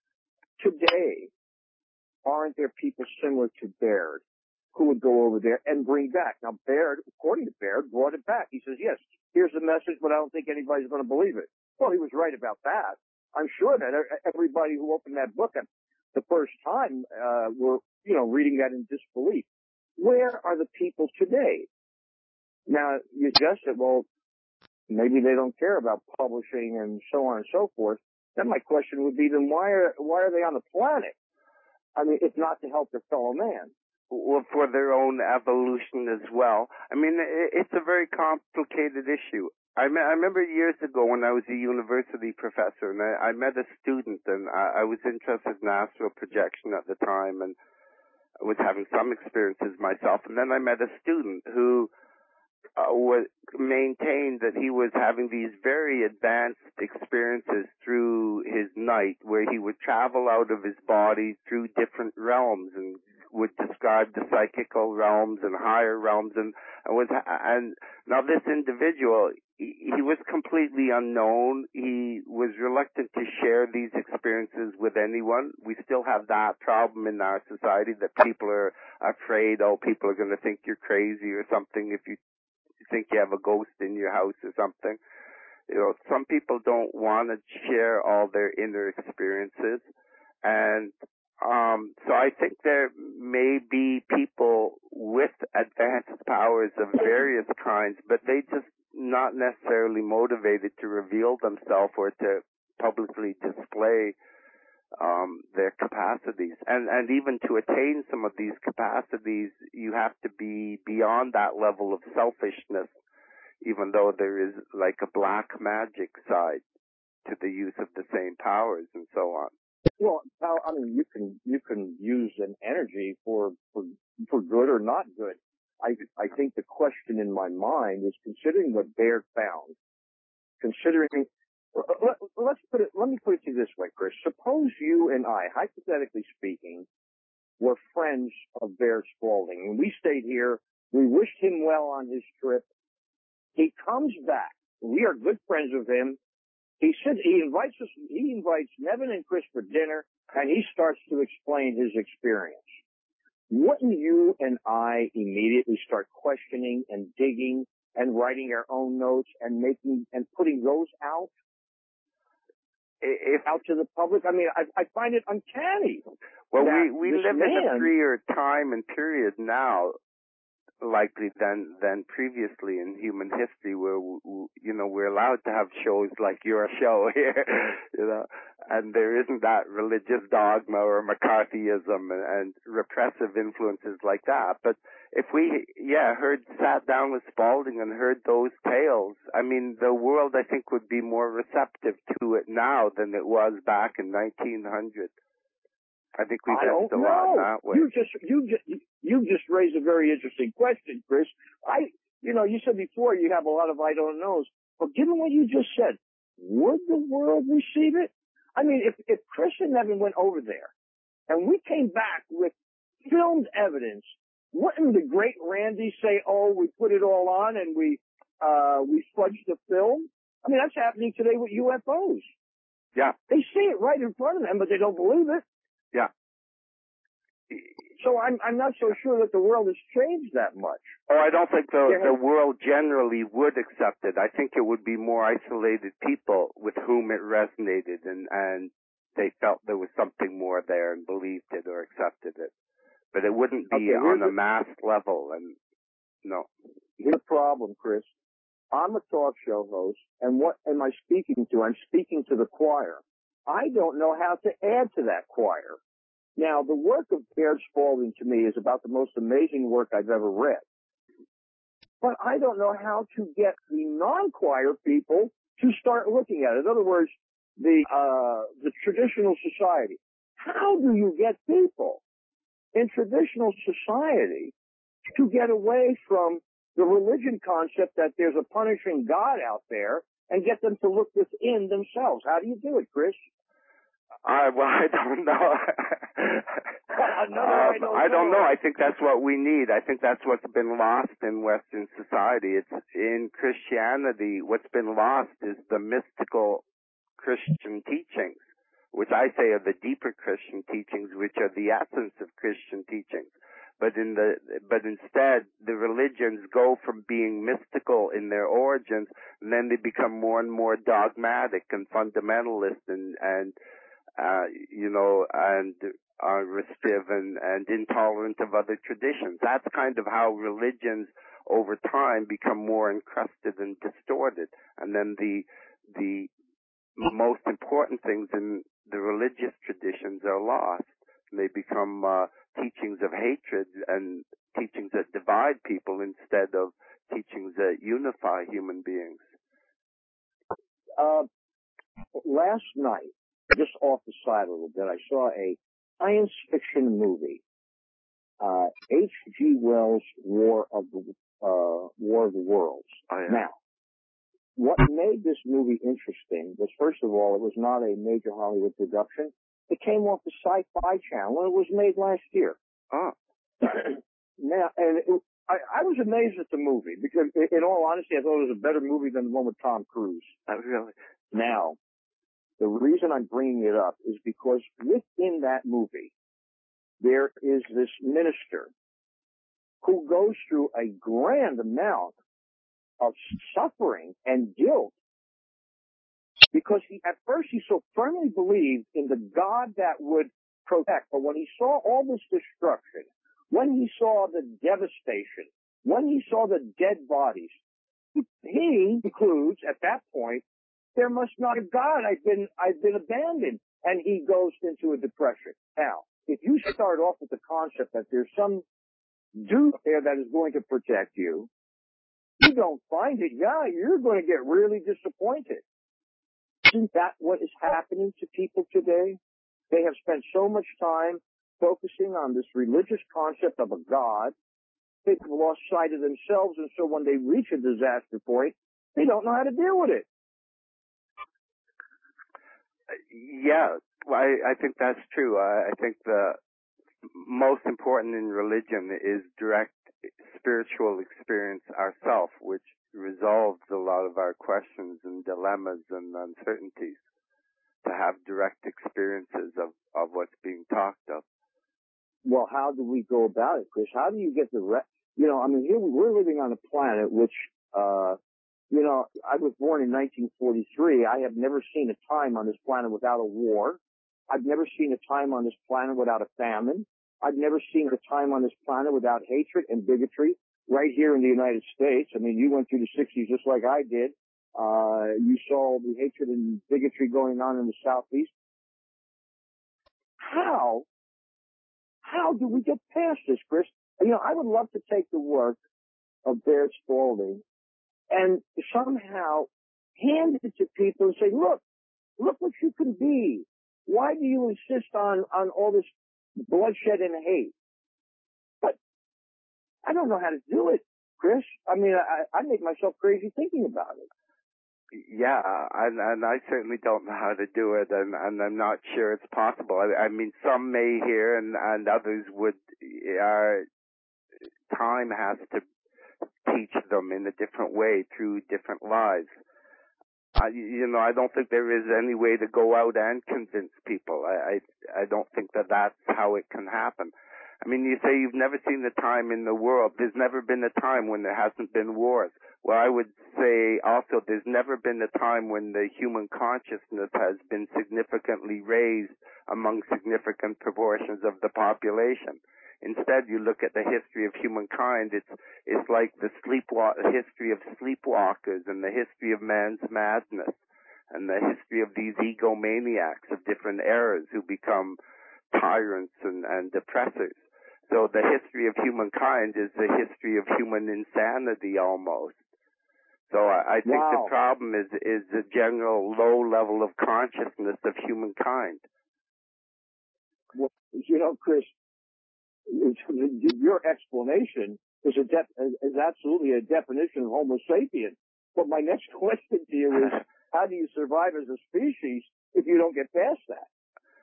Today, aren't there people similar to Baird who would go over there and bring back? Now, Baird, according to Baird, brought it back. He says, yes, here's the message, but I don't think anybody's going to believe it. Well, he was right about that. I'm sure that everybody who opened that book at the first time uh, were, you know, reading that in disbelief. Where are the people today? Now, you just said, well, maybe they don't care about publishing and so on and so forth. Then my question would be, then why are why are they on the planet? I mean, if not to help their fellow man. Well, for their own evolution as well. I mean, it's a very complicated issue. I, me- I remember years ago when I was a university professor, and I, I met a student, and I, I was interested in astral projection at the time, and I was having some experiences myself. And then I met a student who uh, was, maintained that he was having these very advanced experiences through his night, where he would travel out of his body through different realms and would describe the psychical realms and higher realms, and, and was and now this individual, he, he was completely unknown. He was reluctant to share these experiences with anyone. We still have that problem in our society, that people are afraid, oh, people are going to think you're crazy or something if you think you have a ghost in your house or something. You know, some people don't want to share all their inner experiences, and Um, so I think there may be people with advanced powers of various kinds, but they just not necessarily motivated to reveal themselves or to publicly display um, their capacities. And, and even to attain some of these capacities, you have to be beyond that level of selfishness, even though there is like a black magic side to the use of the same powers and so on. Well, I mean, you can you can use an energy for for for good or not good. I I think the question in my mind is, considering what Baird found, considering let, let's put it let me put it to you this way, Chris. Suppose you and I, hypothetically speaking, were friends of Baird Spalding, and we stayed here. We wished him well on his trip. He comes back. We are good friends with him. He said he invites us. He invites Nevin and Chris for dinner, and he starts to explain his experience. Wouldn't you and I immediately start questioning and digging and writing our own notes and making and putting those out, if out to the public? I mean, I, I find it uncanny. Well, we we live man, in a freer time and period now, likely than than previously in human history, where we, you know we're allowed to have shows like your show here, you know, and there isn't that religious dogma or McCarthyism and, and repressive influences like that. But if we, yeah, heard sat down with Spalding and heard those tales, I mean, the world I think would be more receptive to it now than it was back in nineteen hundred. I think we've got a lot that way. You just, you just, you just raised a very interesting question, Chris. I, you know, you said before you have a lot of I don't knows, but given what you just said, would the world receive it? I mean, if, if Chris and Nevin went over there and we came back with filmed evidence, wouldn't the great Randy say, oh, we put it all on and we, uh, we fudged the film? I mean, that's happening today with U F Os. Yeah. They see it right in front of them, but they don't believe it. Yeah. So I'm I'm not so sure that the world has changed that much. Oh, I don't think the the world generally would accept it. I think it would be more isolated people with whom it resonated, and and they felt there was something more there and believed it or accepted it. But it wouldn't be okay, on a the, mass level. And no. Here's the problem, Chris. I'm a talk show host, and what am I speaking to? I'm speaking to the choir. I don't know how to add to that choir. Now, the work of Baird Spalding to me is about the most amazing work I've ever read. But I don't know how to get the non-choir people to start looking at it. In other words, the uh the traditional society. How do you get people in traditional society to get away from the religion concept that there's a punishing God out there and get them to look within themselves? How do you do it, Chris? Uh, well, I don't know. no, I don't, um, I don't know. know. I think that's what we need. I think that's what's been lost in Western society. It's in Christianity. What's been lost is the mystical Christian teachings, which I say are the deeper Christian teachings, which are the essence of Christian teachings. But in the, but instead, the religions go from being mystical in their origins, and then they become more and more dogmatic and fundamentalist and, and, uh, you know, and, uh, restrictive and, and intolerant of other traditions. That's kind of how religions over time become more encrusted and distorted. And then the, the most important things in the religious traditions are lost. They become, uh, teachings of hatred and teachings that divide people instead of teachings that unify human beings. Uh, last night, just off the side a little bit, I saw a science fiction movie, uh, H G Wells' War of the, uh, War of the Worlds. Oh, yeah. Now, what made this movie interesting was, first of all, it was not a major Hollywood production. It came off the Sci-Fi Channel, and it was made last year. Oh. Now, and it, I, I was amazed at the movie, because in all honesty, I thought it was a better movie than the one with Tom Cruise. Oh, really? Now, the reason I'm bringing it up is because within that movie, there is this minister who goes through a grand amount of suffering and guilt because he, at first he so firmly believed in the God that would protect, but when he saw all this destruction, when he saw the devastation, when he saw the dead bodies, he concludes at that point, there must not be a God. I've been, I've been abandoned. And he goes into a depression. Now, if you start off with the concept that there's some dude there that is going to protect you, you don't find it, yeah, you're going to get really disappointed. Isn't that what is happening to people today? They have spent so much time focusing on this religious concept of a God. They've lost sight of themselves, and so when they reach a disaster point, they don't know how to deal with it. Yeah, well, I, I think that's true. I, I think the most important in religion is direct spiritual experience ourselves, which resolves a lot of our questions and dilemmas and uncertainties, to have direct experiences of, of what's being talked of. Well, how do we go about it, Chris? How do you get the, re- you know, I mean, here we're living on a planet which, uh, you know, I was born in nineteen forty-three. I have never seen a time on this planet without a war. I've never seen a time on this planet without a famine. I've never seen a time on this planet without hatred and bigotry. Right here in the United States, I mean, you went through the sixties just like I did. Uh, you saw the hatred and bigotry going on in the Southeast. How, how do we get past this, Chris? You know, I would love to take the work of Baird Spalding and somehow hand it to people and say, look, look what you can be. Why do you insist on, on all this bloodshed and hate? But I don't know how to do it, Chris. I mean, I, I make myself crazy thinking about it. Yeah, and, and I certainly don't know how to do it, and, and I'm not sure it's possible. I, I mean, some may hear, and, and others would. Our time has to teach them in a different way through different lives. I, you know, I don't think there is any way to go out and convince people. I, I, I don't think that that's how it can happen. I mean, you say you've never seen a time in the world. There's never been a time when there hasn't been wars. Well, I would say also there's never been a time when the human consciousness has been significantly raised among significant proportions of the population. Instead, you look at the history of humankind, it's, it's like the sleepwalk, the history of sleepwalkers and the history of man's madness and the history of these egomaniacs of different eras who become tyrants and, and oppressors. So the history of humankind is the history of human insanity almost. So I, I think wow. the problem is, is the general low level of consciousness of humankind. Well, you know, Chris, your explanation is a def- is absolutely a definition of Homo sapien. But my next question to you is, how do you survive as a species if you don't get past that?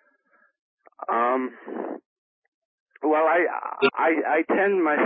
Um, well, I, I, I tend my,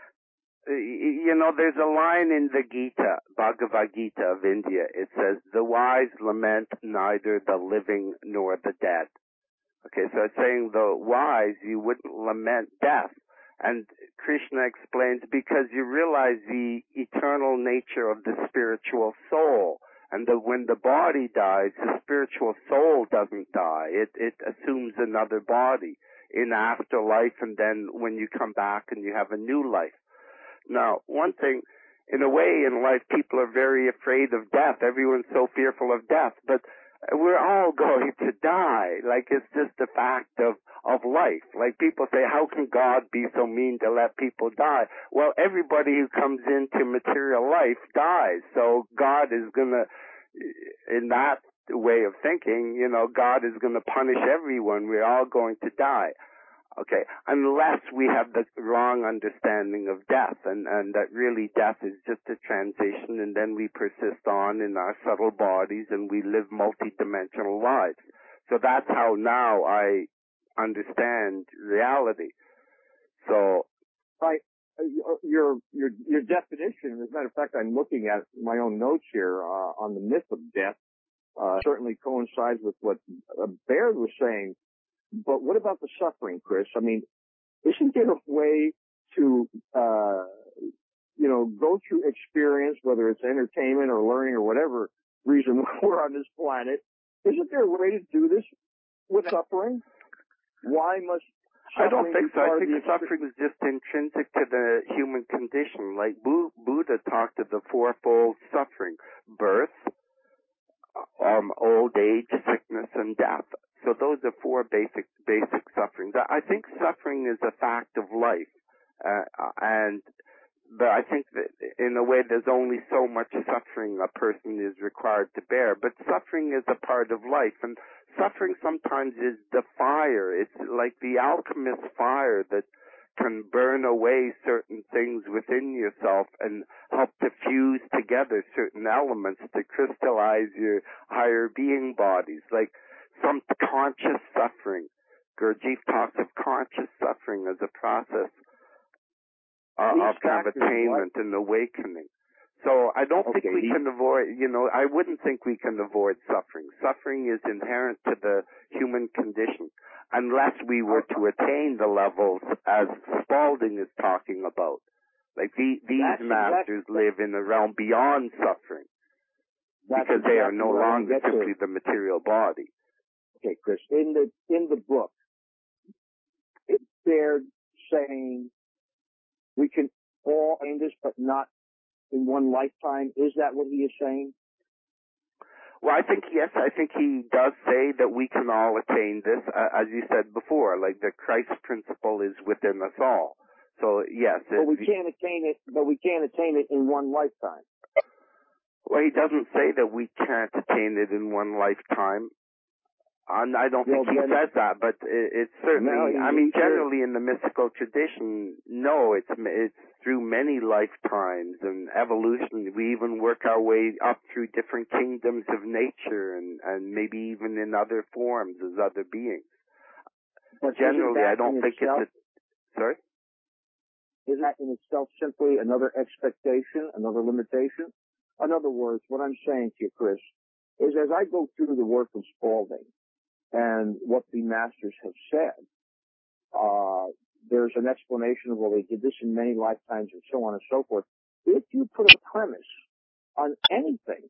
you know, there's a line in the Gita, Bhagavad Gita of India. It says, the wise lament neither the living nor the dead. Okay, so it's saying the wise, you wouldn't lament death. And Krishna explains, because you realize the eternal nature of the spiritual soul. And that when the body dies, the spiritual soul doesn't die. It, it assumes another body in afterlife, and then when you come back and you have a new life. Now, one thing, in a way in life, people are very afraid of death. Everyone's so fearful of death, but we're all going to die. Like, it's just a fact of, of life. Like, people say, how can God be so mean to let people die? Well, everybody who comes into material life dies. So God is gonna, in that way of thinking, you know, God is gonna punish everyone. We're all going to die. Okay, unless we have the wrong understanding of death, and, and that really death is just a transition, and then we persist on in our subtle bodies, and we live multidimensional lives. So that's how now I understand reality. So, right, your your your definition. As a matter of fact, I'm looking at my own notes here uh, on the myth of death. Uh, certainly coincides with what uh, Baird was saying. But what about the suffering, Chris? I mean, isn't there a way to, uh, you know, go through experience, whether it's entertainment or learning or whatever reason we're on this planet? Isn't there a way to do this with suffering? Why must I don't think so. I think suffering is just intrinsic to the human condition. Like Buddha talked of the fourfold suffering: birth, um, old age, sickness, and death. So those are four basic basic sufferings. I think suffering is a fact of life, uh, and but I think that in a way there's only so much suffering a person is required to bear. But suffering is a part of life, and suffering sometimes is the fire. It's like the alchemist fire that can burn away certain things within yourself and help to fuse together certain elements to crystallize your higher being bodies. Like some conscious suffering. Gurdjieff talks of conscious suffering as a process uh, of kind of attainment and awakening. So I don't okay. think we can avoid, you know, I wouldn't think we can avoid suffering. Suffering is inherent to the human condition, unless we were to attain the levels as Spalding is talking about. Like the, these That's masters exactly. live in a realm beyond suffering. That's because exactly they are no longer simply the material body. Okay, Chris, in the in the book, it's there saying we can all end this, but not in one lifetime. Is that what he is saying? Well, I think, yes, I think he does say that we can all attain this, uh, as you said before, like the Christ principle is within us all. So, yes. But we can't attain it, but we can't attain it in one lifetime. Well, he doesn't say that we can't attain it in one lifetime. And I don't well, think he says that, but it, it's certainly, no, I mean, generally in the mystical tradition, no, it's it's through many lifetimes and evolution. We even work our way up through different kingdoms of nature and, and maybe even in other forms as other beings. But generally, I don't think itself, it's a, sorry? Is that in itself simply another expectation, another limitation? In other words, what I'm saying to you, Chris, is as I go through the work of Spalding, and what the masters have said, uh, there's an explanation of, well, they did this in many lifetimes and so on and so forth. If you put a premise on anything,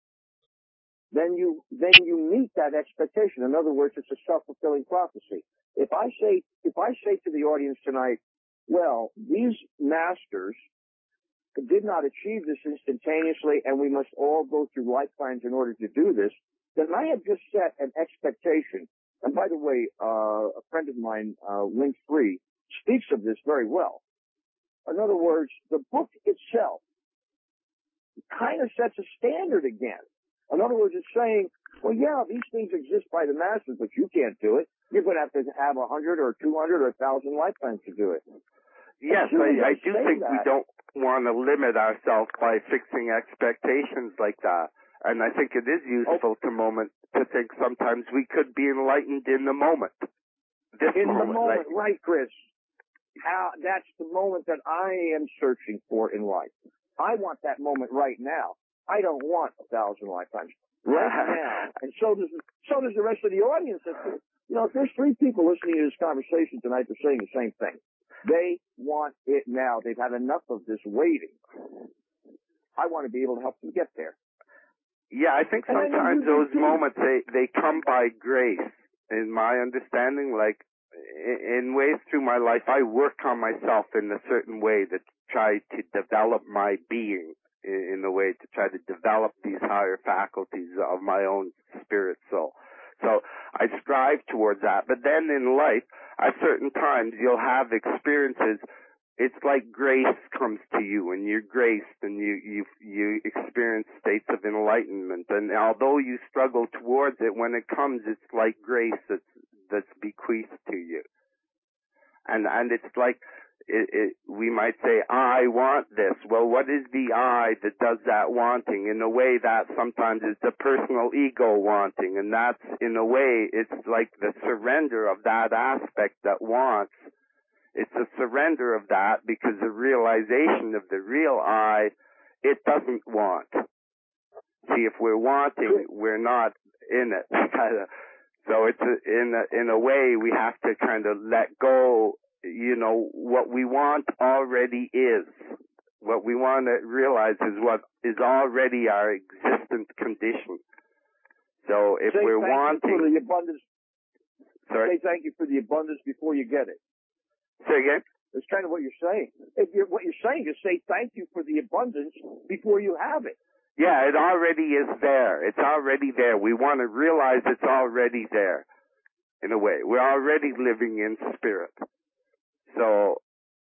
then you, then you meet that expectation. In other words, it's a self-fulfilling prophecy. If I say, if I say to the audience tonight, well, these masters did not achieve this instantaneously and we must all go through lifetimes in order to do this, then I have just set an expectation. And by the way, uh, a friend of mine, uh, Link Free, speaks of this very well. In other words, the book itself kind of sets a standard again. In other words, it's saying, well, yeah, these things exist by the masters, but you can't do it. You're going to have to have a hundred or two hundred or a thousand lifetimes to do it. Yes, I, I do think that. We don't want to limit ourselves by fixing expectations like that. And I think it is useful to moment to think sometimes we could be enlightened in the moment. this in moment, the moment, like, right, Chris? How that's the moment that I am searching for in life. I want that moment right now. I don't want a thousand lifetimes right now. And so does so does the rest of the audience. You know, if there's three people listening to this conversation tonight, they're saying the same thing. They want it now. They've had enough of this waiting. I want to be able to help them get there. Yeah, I think sometimes those moments, they, they come by grace. In my understanding, like, in ways through my life, I work on myself in a certain way to try to develop my being, in a way to try to develop these higher faculties of my own spirit soul. So I strive towards that. But then in life, at certain times, you'll have experiences. It's like grace comes to you, and you're graced, and you you you experience states of enlightenment. And although you struggle towards it, when it comes, it's like grace that's that's bequeathed to you. And and it's like it, it, we might say, I want this. Well, what is the I that does that wanting? In a way, that sometimes is the personal ego wanting, and that's in a way, it's like the surrender of that aspect that wants. It's a surrender of that, because the realization of the real I, it doesn't want. See, if we're wanting, we're not in it. So it's a, in a, in a way, we have to kind of let go. You know, what we want already is. What we want to realize is what is already our existent condition. So if say we're thank wanting, you for the abundance. Sorry? Say thank you for the abundance before you get it. Say again? That's kind of what you're saying. If you're, what you're saying is say thank you for the abundance before you have it. Yeah, it already is there. It's already there. We want to realize it's already there, in a way. We're already living in spirit. So,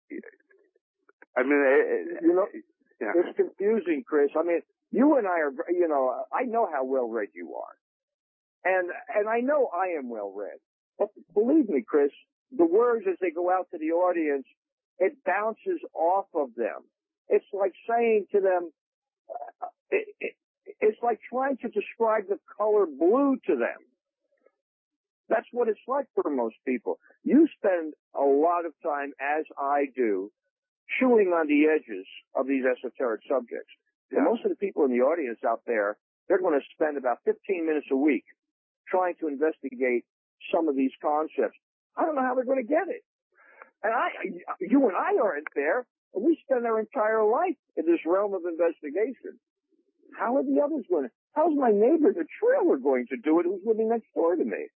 I mean, it, you know, yeah. It's confusing, Chris. I mean, you and I are, you know, I know how well read you are. And, and I know I am well read. But believe me, Chris, the words as they go out to the audience, it bounces off of them. It's like saying to them, uh, it, it, it's like trying to describe the color blue to them. That's what it's like for most people. You spend a lot of time, as I do, chewing on the edges of these esoteric subjects. Yeah. And most of the people in the audience out there, they're going to spend about fifteen minutes a week trying to investigate some of these concepts. I don't know how they're going to get it. And I, you and I aren't there, and we spend our entire life in this realm of investigation. How are the others going to, how's my neighbor, the trailer, going to do it who's living next door to me?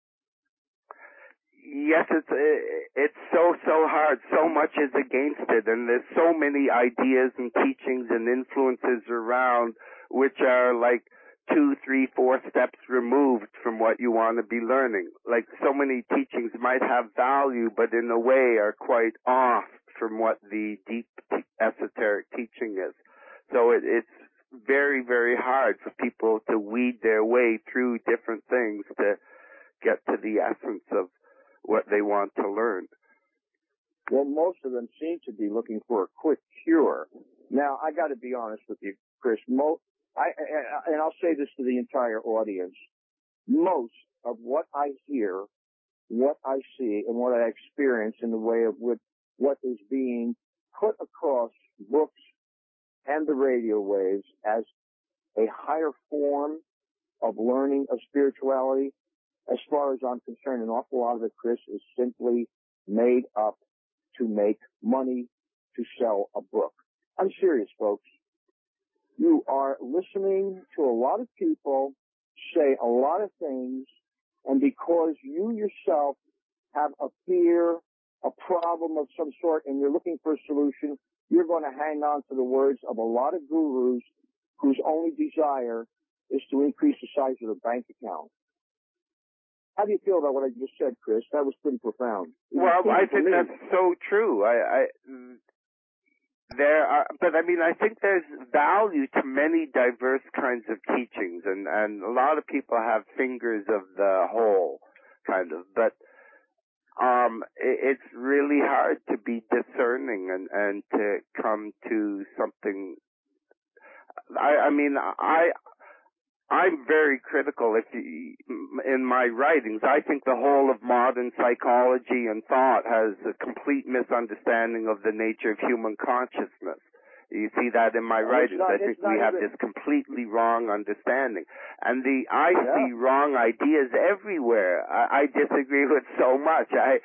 Yes, it's, it's so, so hard. So much is against it, and there's so many ideas and teachings and influences around which are like two, three, four steps removed from what you want to be learning. Like, so many teachings might have value, but in a way are quite off from what the deep esoteric teaching is. So it, it's very, very hard for people to weed their way through different things to get to the essence of what they want to learn. Well, most of them seem to be looking for a quick cure. Now, I got to be honest with you, Chris. Most, I, and I'll say this to the entire audience, most of what I hear, what I see, and what I experience in the way of what, what is being put across books and the radio waves as a higher form of learning of spirituality, as far as I'm concerned, an awful lot of it, Chris, is simply made up to make money to sell a book. I'm serious, folks. You are listening to a lot of people say a lot of things, and because you yourself have a fear, a problem of some sort, and you're looking for a solution, you're going to hang on to the words of a lot of gurus whose only desire is to increase the size of their bank account. How do you feel about what I just said, Chris? That was pretty profound. Well, I think that's so true. I, I, there are, but I mean, I think there's value to many diverse kinds of teachings, and, and a lot of people have fingers of the whole, kind of, but, um, it, it's really hard to be discerning and, and to come to something. I, I mean, I, I'm very critical. If you, in my writings. I think the whole of modern psychology and thought has a complete misunderstanding of the nature of human consciousness. You see that in my writings. Not, I think we have even... this completely wrong understanding. And the I yeah. see wrong ideas everywhere. I, I disagree with so much. I,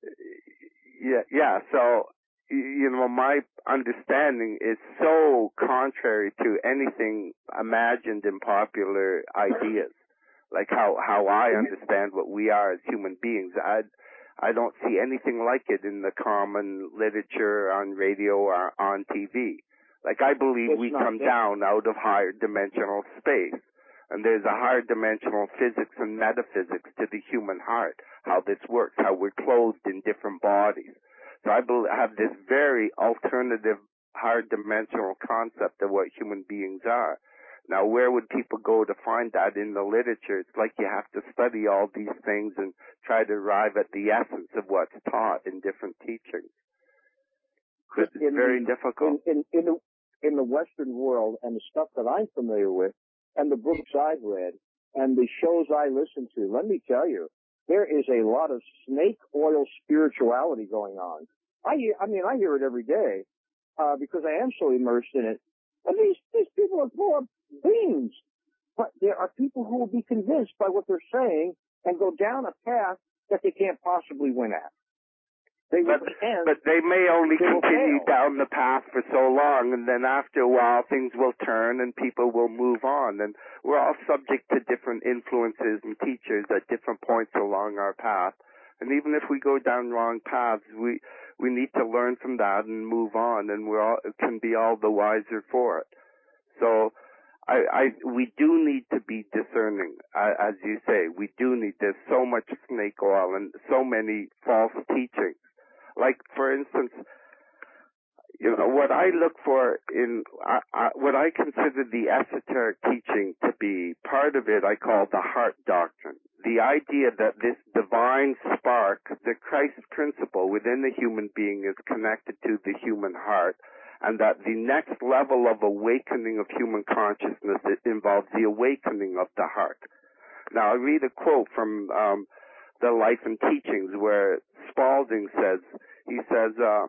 yeah, yeah, so, you know, my understanding is so contrary to anything imagined in popular ideas. Like how, how I understand what we are as human beings. I, I don't see anything like it in the common literature, on radio, or on T V. Like, I believe it's we not, come it's... down out of higher dimensional space. And there's a higher dimensional physics and metaphysics to the human heart, how this works, how we're clothed in different bodies. So I have this very alternative higher dimensional concept of what human beings are. Now, where would people go to find that in the literature? It's like you have to study all these things and try to arrive at the essence of what's taught in different teachings. It's in very the, difficult. In, in, in, the, in the Western world, and the stuff that I'm familiar with, and the books I've read, and the shows I listen to, let me tell you, there is a lot of snake oil spirituality going on. I hear, I mean, I hear it every day, uh, because I am so immersed in it. And these, these people are full of beans. But there are people who will be convinced by what they're saying and go down a path that they can't possibly win at. They but, end, but they may only they continue down the path for so long, and then after a while things will turn and people will move on. And we're all subject to different influences and teachers at different points along our path. And even if we go down wrong paths, we we need to learn from that and move on, and we all can be all the wiser for it. So I, I we do need to be discerning, uh, as you say. We do need. There's so much snake oil and so many false teachings. Like, for instance, you know, what I look for in, I, I, what I consider the esoteric teaching to be, part of it I call the heart doctrine. The idea that this divine spark, the Christ principle within the human being is connected to the human heart, and that the next level of awakening of human consciousness, it involves the awakening of the heart. Now, I read a quote from um, the Life and Teachings where Spalding says, he says, uh,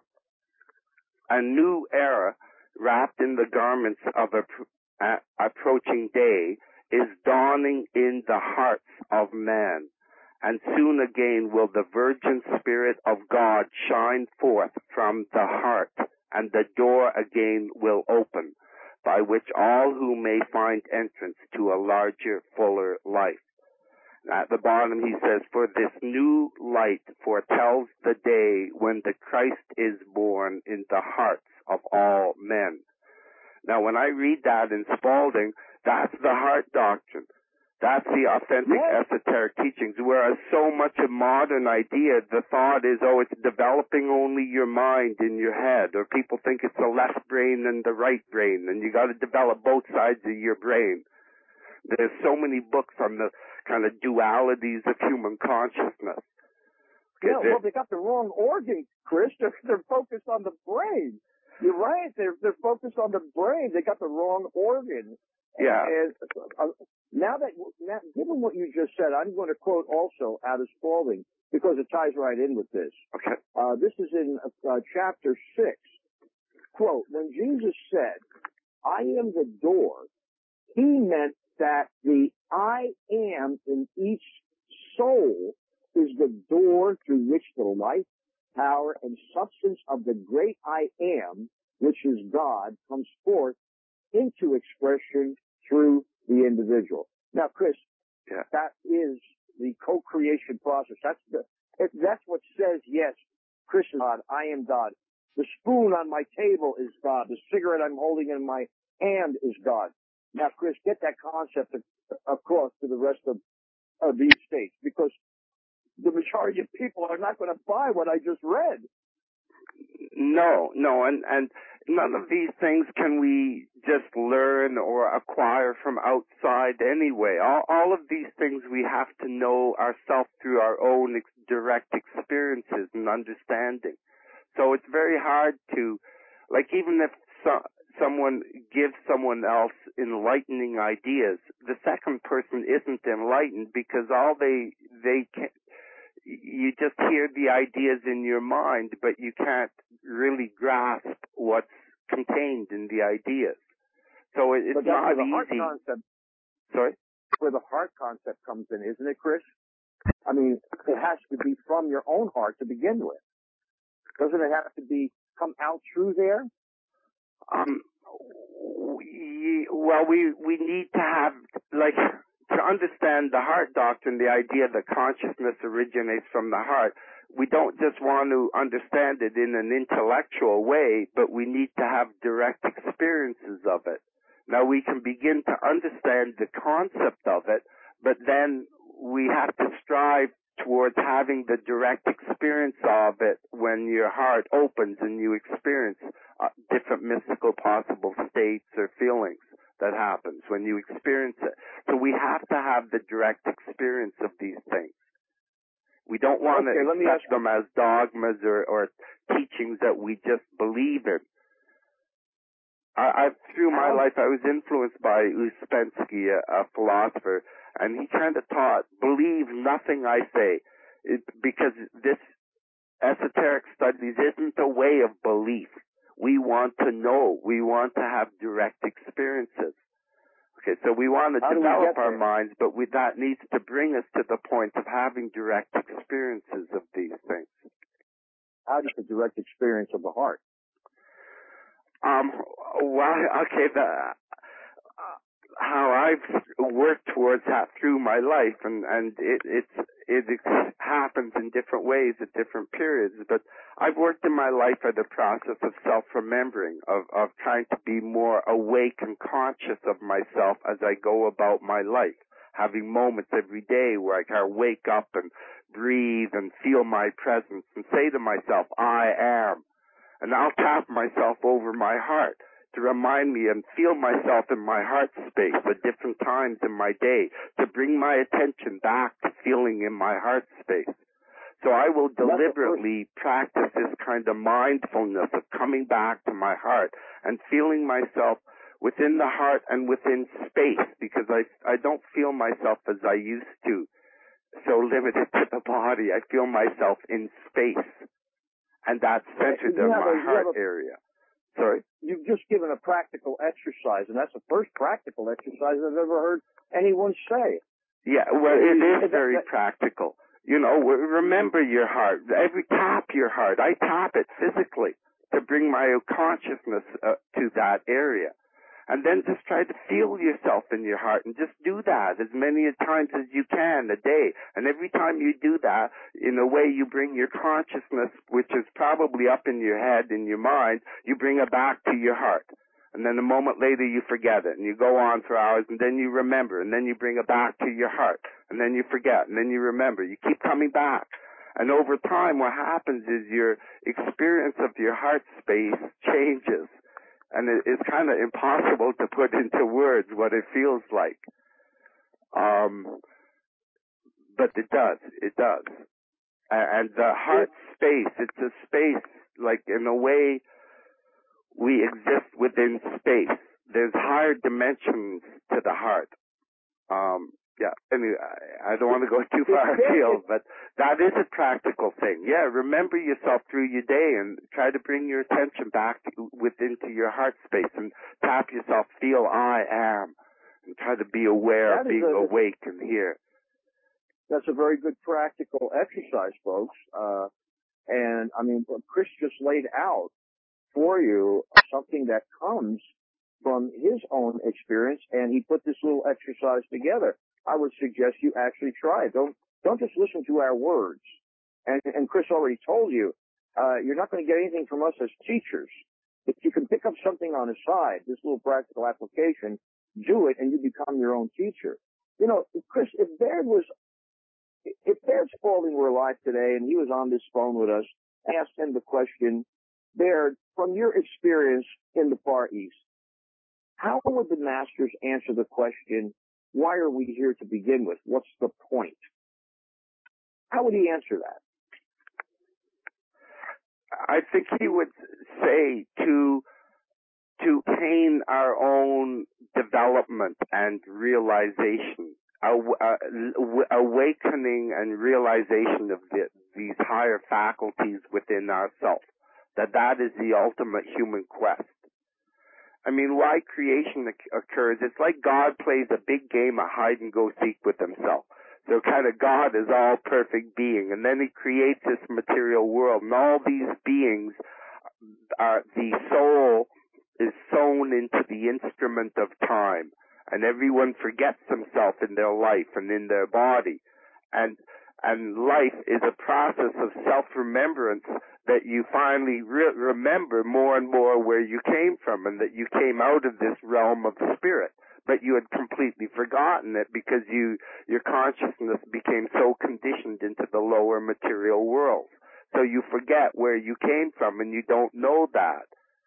a new era wrapped in the garments of a, a approaching day is dawning in the hearts of man, and soon again will the virgin spirit of God shine forth from the heart, and the door again will open, by which all who may find entrance to a larger, fuller life. At the bottom he says, for this new light foretells the day when the Christ is born in the hearts of all men. Now, when I read that in Spalding, that's the heart doctrine. That's the authentic yes. esoteric teachings, whereas so much of modern idea, the thought is, oh, it's developing only your mind in your head, or people think it's the left brain and the right brain, and you got to develop both sides of your brain. There's so many books on the kind of dualities of human consciousness. Yeah, well, they got the wrong organ, Chris. They're, they're focused on the brain. You're right. They're they're focused on the brain. They got the wrong organ. Yeah. And uh, now that, now, given what you just said, I'm going to quote also out of Spalding because it ties right in with this. Okay. Uh, this is in uh, chapter six. Quote, when Jesus said, I am the door, he meant that the I am in each soul is the door through which the life, power, and substance of the great I am, which is God, comes forth into expression through the individual. Now, Chris, yeah. that is the co-creation process. That's the, that's what says, yes, Chris is God, I am God. The spoon on my table is God. The cigarette I'm holding in my hand is God. Now, Chris, get that concept across to the rest of, of these states, because the majority of people are not going to buy what I just read. No, no, and, and none of these things can we just learn or acquire from outside anyway. All, all of these things we have to know ourselves through our own ex- direct experiences and understanding. So it's very hard to, like, even if so, someone gives someone else enlightening ideas, the second person isn't enlightened because all they they can you just hear the ideas in your mind, but you can't really grasp what's contained in the ideas. So it, it's but that's not where the easy. heart concept, Sorry? where the heart concept comes in, isn't it, Chris? I mean, it has to be from your own heart to begin with. Doesn't it have to be come out through there? Um, we, well, we we need to have, like, to understand the heart doctrine, the idea that consciousness originates from the heart. We don't just want to understand it in an intellectual way, but we need to have direct experiences of it. Now, we can begin to understand the concept of it, but then we have to strive towards having the direct experience of it when your heart opens and you experience uh, different mystical possible states or feelings that happens when you experience it. So we have to have the direct experience of these things. We don't want okay, to accept them as dogmas or, or teachings that we just believe in. I, I've, through my life, I was influenced by Uspensky, a, a philosopher, and he kind of taught, believe nothing I say, it, because this esoteric studies isn't a way of belief. We want to know. We want to have direct experiences. Okay, so we want to How develop our there? minds, but we, that needs to bring us to the point of having direct experiences of these things. How does the direct experience of the heart? Um, well, okay, the, uh, how I've worked towards that through my life, and, and it, it's, it happens in different ways at different periods, but I've worked in my life at a process of self-remembering, of, of trying to be more awake and conscious of myself as I go about my life, having moments every day where I can wake up and breathe and feel my presence and say to myself, I am. And I'll tap myself over my heart to remind me and feel myself in my heart space at different times in my day, to bring my attention back to feeling in my heart space. So I will deliberately practice this kind of mindfulness of coming back to my heart and feeling myself within the heart and within space, because I, I don't feel myself as I used to, so limited to the body. I feel myself in space. And that's centered in my a, heart a, area. Sorry? You've just given a practical exercise, and that's the first practical exercise I've ever heard anyone say. Yeah, well, it is very practical. You know, remember your heart. Every tap your heart. I tap it physically to bring my consciousness uh, to that area. And then just try to feel yourself in your heart and just do that as many times as you can a day. And every time you do that, in a way you bring your consciousness, which is probably up in your head, in your mind, you bring it back to your heart. And then a moment later you forget it, and you go on for hours, and then you remember, and then you bring it back to your heart, and then you forget, and then you remember. You keep coming back. And over time what happens is your experience of your heart space changes. And it, it's kind of impossible to put into words what it feels like. Um, but it does. It does. And, and the heart space, it's a space, like in a way we exist within space. There's higher dimensions to the heart. Um, yeah, anyway, I don't want to go too far afield, but that is a practical thing. Yeah, remember yourself through your day and try to bring your attention back to, within to your heart space and tap yourself, feel I am, and try to be aware that of being a, awake and here. That's a very good practical exercise, folks. Uh, and, I mean, what Chris just laid out for you something that comes from his own experience, and he put this little exercise together. I would suggest you actually try it. Don't don't just listen to our words. And and Chris already told you, uh, you're not going to get anything from us as teachers. If you can pick up something on the side, this little practical application, do it, and you become your own teacher. You know, Chris, if Baird was, if Baird Spalding were alive today and he was on this phone with us, I asked him the question, Baird, from your experience in the Far East, how would the masters answer the question, why are we here to begin with? What's the point? How would he answer that? I think he would say to to attain our own development and realization, aw- uh, awakening and realization of the, these higher faculties within ourselves, that that is the ultimate human quest. I mean, why creation occurs, it's like God plays a big game of hide and go seek with himself. So kind of God is all perfect being, and then he creates this material world, and all these beings are, the soul is sewn into the instrument of time, and everyone forgets himself in their life and in their body. And and life is a process of self-remembrance that you finally re- remember more and more where you came from, and that you came out of this realm of spirit, but you had completely forgotten it because you your consciousness became so conditioned into the lower material world. So you forget where you came from, and you don't know that.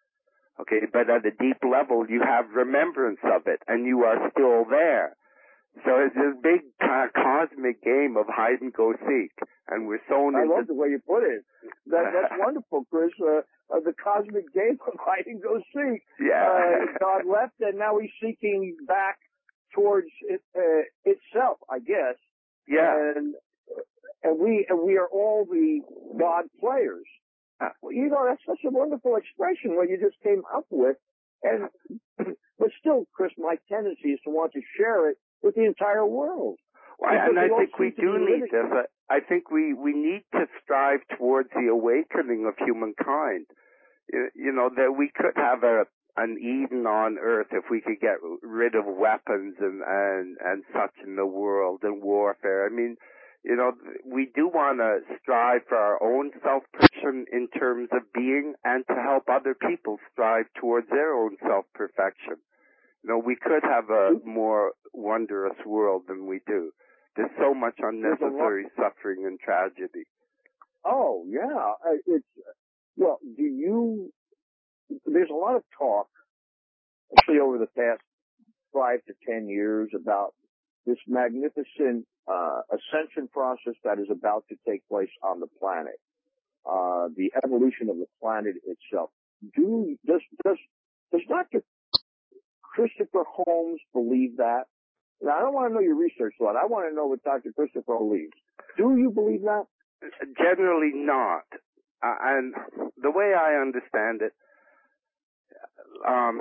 Okay, but at a deep level, you have remembrance of it, and you are still there. So it's this big uh, cosmic game of hide and go seek, and we're sewn I into... love the way you put it. That, that's wonderful, Chris. Uh, uh, the cosmic game of hide and go seek. Yeah. Uh, God left, and now he's seeking back towards it, uh, itself, I guess. Yeah. And and we and we are all the God players. Uh, you know, that's such a wonderful expression what you just came up with. And but still, Chris, my tendency is to want to share it with the entire world. Well, and I think we do need this. I think we, we need to strive towards the awakening of humankind. You, you know, that we could have a an Eden on earth if we could get rid of weapons and, and, and such in the world and warfare. I mean, you know, we do want to strive for our own self-perfection in terms of being, and to help other people strive towards their own self-perfection. You know, we could have a more wondrous world than we do. There's so much unnecessary suffering and tragedy. Oh, yeah. It's, well, do you, there's a lot of talk, actually over the past five to ten years, about this magnificent uh, ascension process that is about to take place on the planet, uh, the evolution of the planet itself. Do does does does Doctor Christopher Holmes believe that? Now, I don't want to know your research on it. I want to know what Doctor Christopher believes. Do you believe that? Generally not. Uh, and the way I understand it, um,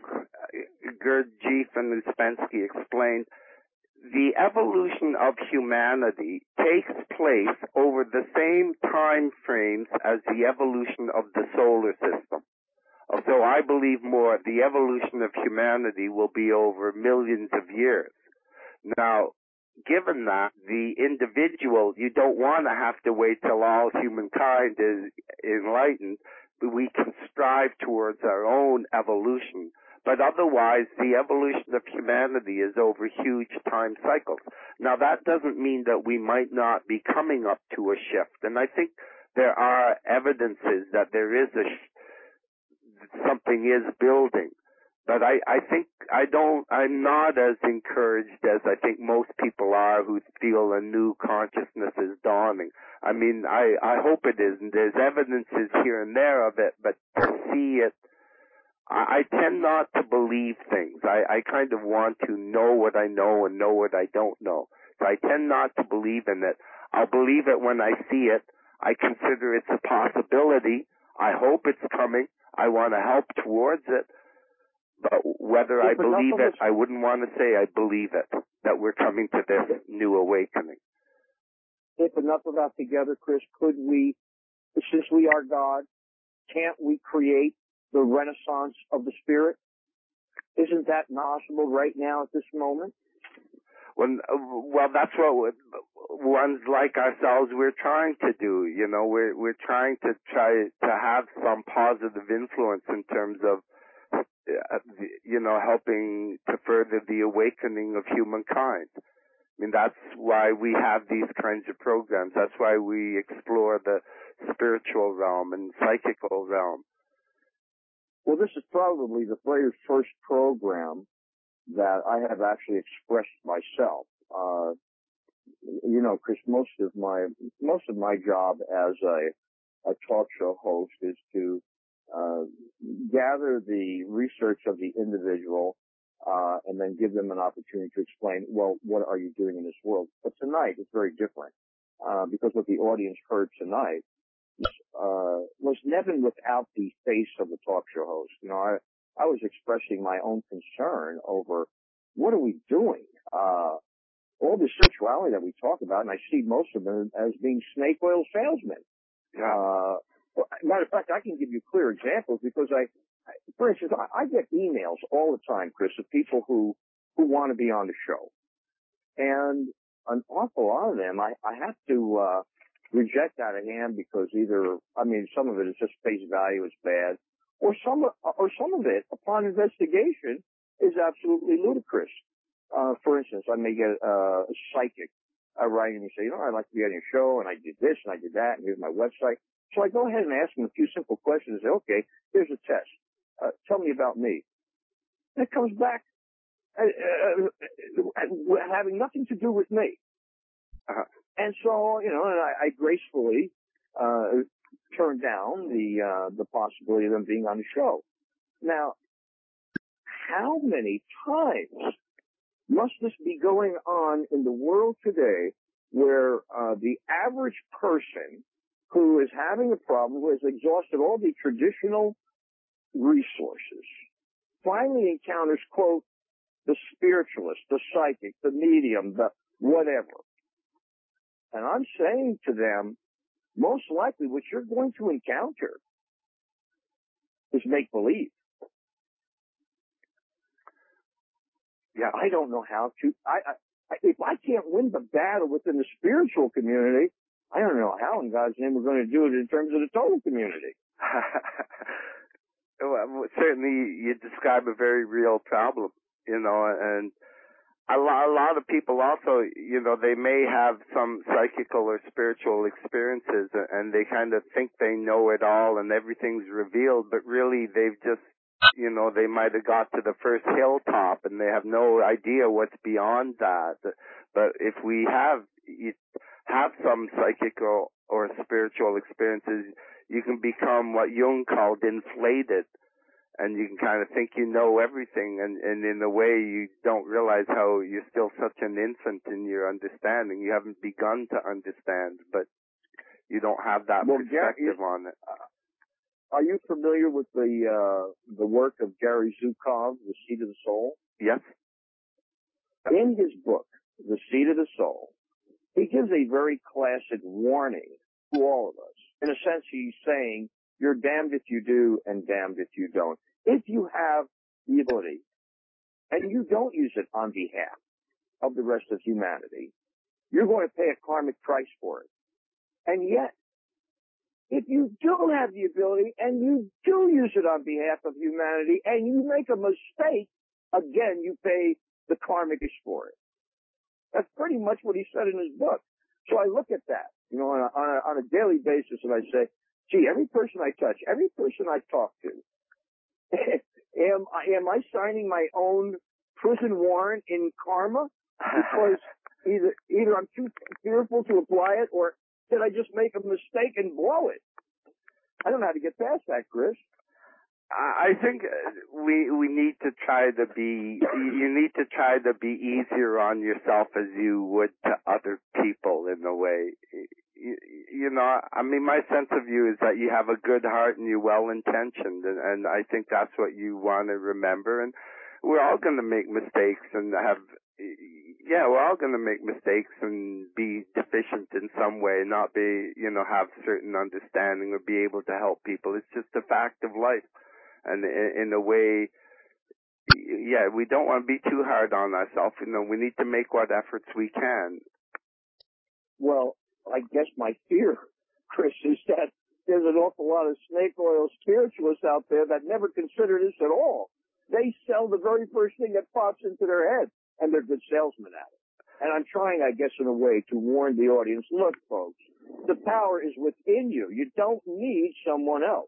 Gurdjieff and Uspensky explained, the evolution of humanity takes place over the same time frames as the evolution of the solar system. So I believe more the evolution of humanity will be over millions of years. Now, given that, the individual, you don't want to have to wait till all humankind is enlightened. We can strive towards our own evolution. But otherwise, the evolution of humanity is over huge time cycles. Now, that doesn't mean that we might not be coming up to a shift. And I think there are evidences that there is a sh- something is building. But I, I think I don't, I'm not as encouraged as I think most people are who feel a new consciousness is dawning. I mean, I, I hope it is, and there's evidences here and there of it, but to see it, I, I tend not to believe things. I, I kind of want to know what I know and know what I don't know. So I tend not to believe in it. I'll believe it when I see it. I consider it's a possibility. I hope it's coming. I want to help towards it. But whether I believe it, I wouldn't want to say I believe it, that we're coming to this new awakening. If enough of that together, Chris, could we, since we are God, can't we create the renaissance of the spirit? Isn't that possible right now at this moment? When, well, that's what ones like ourselves we're trying to do. You know, we're we're trying to try to have some positive influence in terms of, you know, helping to further the awakening of humankind. I mean, that's why we have these kinds of programs. That's why we explore the spiritual realm and psychical realm. Well, this is probably the very first program that I have actually expressed myself. Uh, you know, Chris, most of my, most of my job as a, a talk show host is to uh, gather the research of the individual, uh, and then give them an opportunity to explain, well, what are you doing in this world? But tonight it's very different, uh, because what the audience heard tonight uh, was Nevin without the face of the talk show host. You know, I, I was expressing my own concern over what are we doing? Uh, all the sexuality that we talk about, and I see most of them as being snake oil salesmen. Uh, matter of fact, I can give you clear examples because I, I for instance, I, I get emails all the time, Chris, of people who, who want to be on the show. And an awful lot of them, I, I have to, uh, reject out of hand because either, I mean, some of it is just face value, it's bad, or some, or some of it, upon investigation, is absolutely ludicrous. Uh, for instance, I may get uh, a psychic uh, writing me say, you know, I'd like to be on your show, and I did this, and I did that, and here's my website. So I go ahead and ask them a few simple questions and say, okay, here's a test. Uh, tell me about me. And it comes back uh, uh, having nothing to do with me. Uh, and so, you know, and I, I gracefully uh, turned down the uh, the possibility of them being on the show. Now, how many times must this be going on in the world today where uh, the average person who is having a problem, who has exhausted all the traditional resources, finally encounters, quote, the spiritualist, the psychic, the medium, the whatever. And I'm saying to them, most likely what you're going to encounter is make-believe. Yeah, I don't know how to. I, I if I can't win the battle within the spiritual community, I don't know how in God's name we're going to do it in terms of the total community. Well, certainly, you describe a very real problem, you know, and a lot, a lot of people also, you know, they may have some psychical or spiritual experiences, and they kind of think they know it all and everything's revealed, but really they've just, you know, they might have got to the first hilltop and they have no idea what's beyond that. But if we have you have some psychical or spiritual experiences, you can become what Jung called inflated, and you can kind of think you know everything, and, and in a way you don't realize how you're still such an infant in your understanding. You haven't begun to understand, but you don't have that well, perspective Gary, on it. Uh, Are you familiar with the uh, the work of Gary Zukov, The Seed of the Soul? Yes. In his book, The Seed of the Soul, he gives a very classic warning to all of us. In a sense, he's saying, you're damned if you do and damned if you don't. If you have the ability and you don't use it on behalf of the rest of humanity, you're going to pay a karmic price for it. And yet, if you do have the ability and you do use it on behalf of humanity and you make a mistake, again, you pay the karmic for it. That's pretty much what he said in his book. So I look at that, you know, on a, on a, on a daily basis, and I say, gee, every person I touch, every person I talk to, am, am I signing my own prison warrant in karma? Because either, either I'm too fearful to apply it, or did I just make a mistake and blow it? I don't know how to get past that, Chris. I think we we need to try to be, you need to try to be easier on yourself as you would to other people in a way. You, you know, I mean, my sense of you is that you have a good heart and you're well-intentioned, and, and I think that's what you want to remember. And we're all going to make mistakes and have, yeah, we're all going to make mistakes and be deficient in some way, not be, you know, have certain understanding or be able to help people. It's just a fact of life. And in a way, yeah, we don't want to be too hard on ourselves. You know, we need to make what efforts we can. Well, I guess my fear, Chris, is that there's an awful lot of snake oil spiritualists out there that never consider this at all. They sell the very first thing that pops into their head, and they're good salesmen at it. And I'm trying, I guess, in a way to warn the audience, look, folks, the power is within you. You don't need someone else.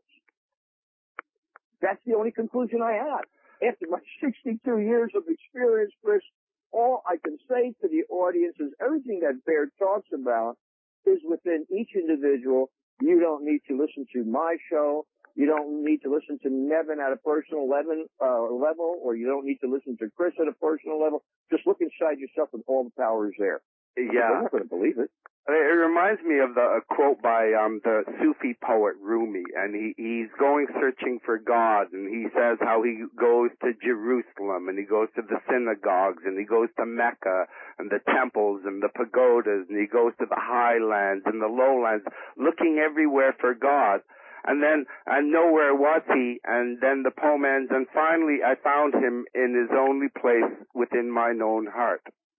That's the only conclusion I have. After my sixty-two years of experience, Chris, all I can say to the audience is everything that Baird talks about is within each individual. You don't need to listen to my show You don't need to listen to Nevin at a personal level, uh, level, or you don't need to listen to Chris at a personal level. Just look inside yourself and all the power is there. Yeah. I'm not going to believe it. It reminds me of the a quote by um the Sufi poet Rumi, and he he's going searching for God, and he says how he goes to Jerusalem, and he goes to the synagogues, and he goes to Mecca, and the temples, and the pagodas, and he goes to the highlands and the lowlands, looking everywhere for God. And then, and nowhere was he, and then the poem ends, and finally I found him in his only place within mine own heart.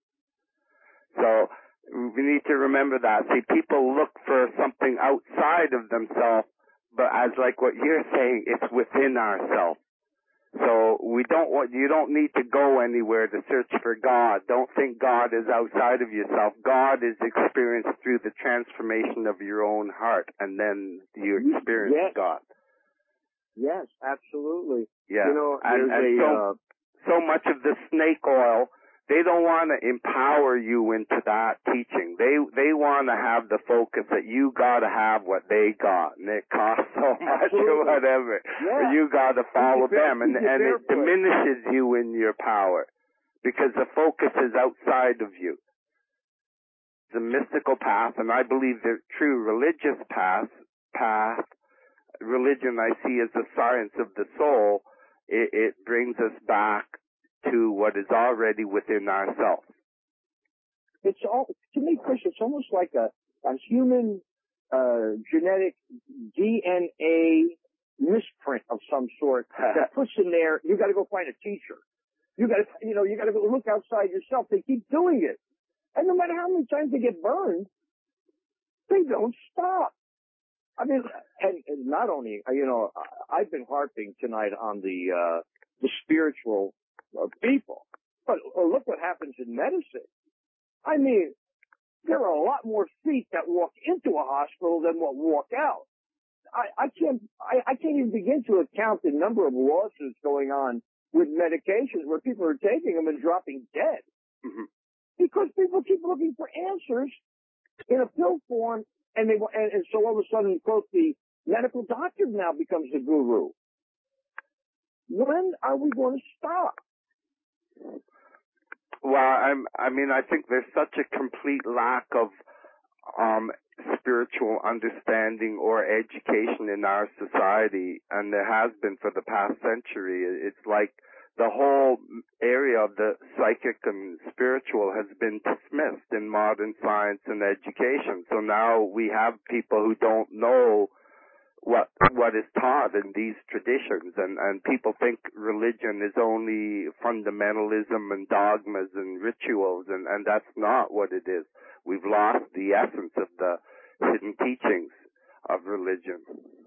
So, we need to remember that. See, people look for something outside of themselves, but as like what you're saying, it's within ourselves. So we don't want, you don't need to go anywhere to search for God. Don't think God is outside of yourself. God is experienced through the transformation of your own heart, and then you experience yes. God. Yes, absolutely. Yeah. You know, and, there's and a, so, uh, so much of the snake oil, they don't want to empower you into that teaching. They they want to have the focus that you got to have what they got, and it costs so much or whatever. Yeah. Or you got to follow them, and and it barefoot. diminishes you in your power because the focus is outside of you. The mystical path, and I believe the true religious path, path, religion I see as the science of the soul. It, it brings us back to what is already within ourselves. It's all, to me, Chris, it's almost like a, a human uh, genetic D N A misprint of some sort that puts in there, you got to go find a teacher. You got to, you know, you got to go look outside yourself. They keep doing it. And no matter how many times they get burned, they don't stop. I mean, and, and not only, you know, I've been harping tonight on the, uh, the spiritual of people. But oh, look what happens in medicine. I mean, there are a lot more feet that walk into a hospital than what walk out. I, I can't, I, I can't even begin to account the number of lawsuits going on with medications where people are taking them and dropping dead. Mm-hmm. Because people keep looking for answers in a pill form, and they, and, and so all of a sudden, quote, the medical doctor now becomes the guru. When are we going to stop? Well, I'm, I mean, I think there's such a complete lack of um, spiritual understanding or education in our society, and there has been for the past century. It's like the whole area of the psychic and spiritual has been dismissed in modern science and education. So now we have people who don't know what what is taught in these traditions, and, and people think religion is only fundamentalism and dogmas and rituals, and, and that's not what it is. We've lost the essence of the hidden teachings of religion.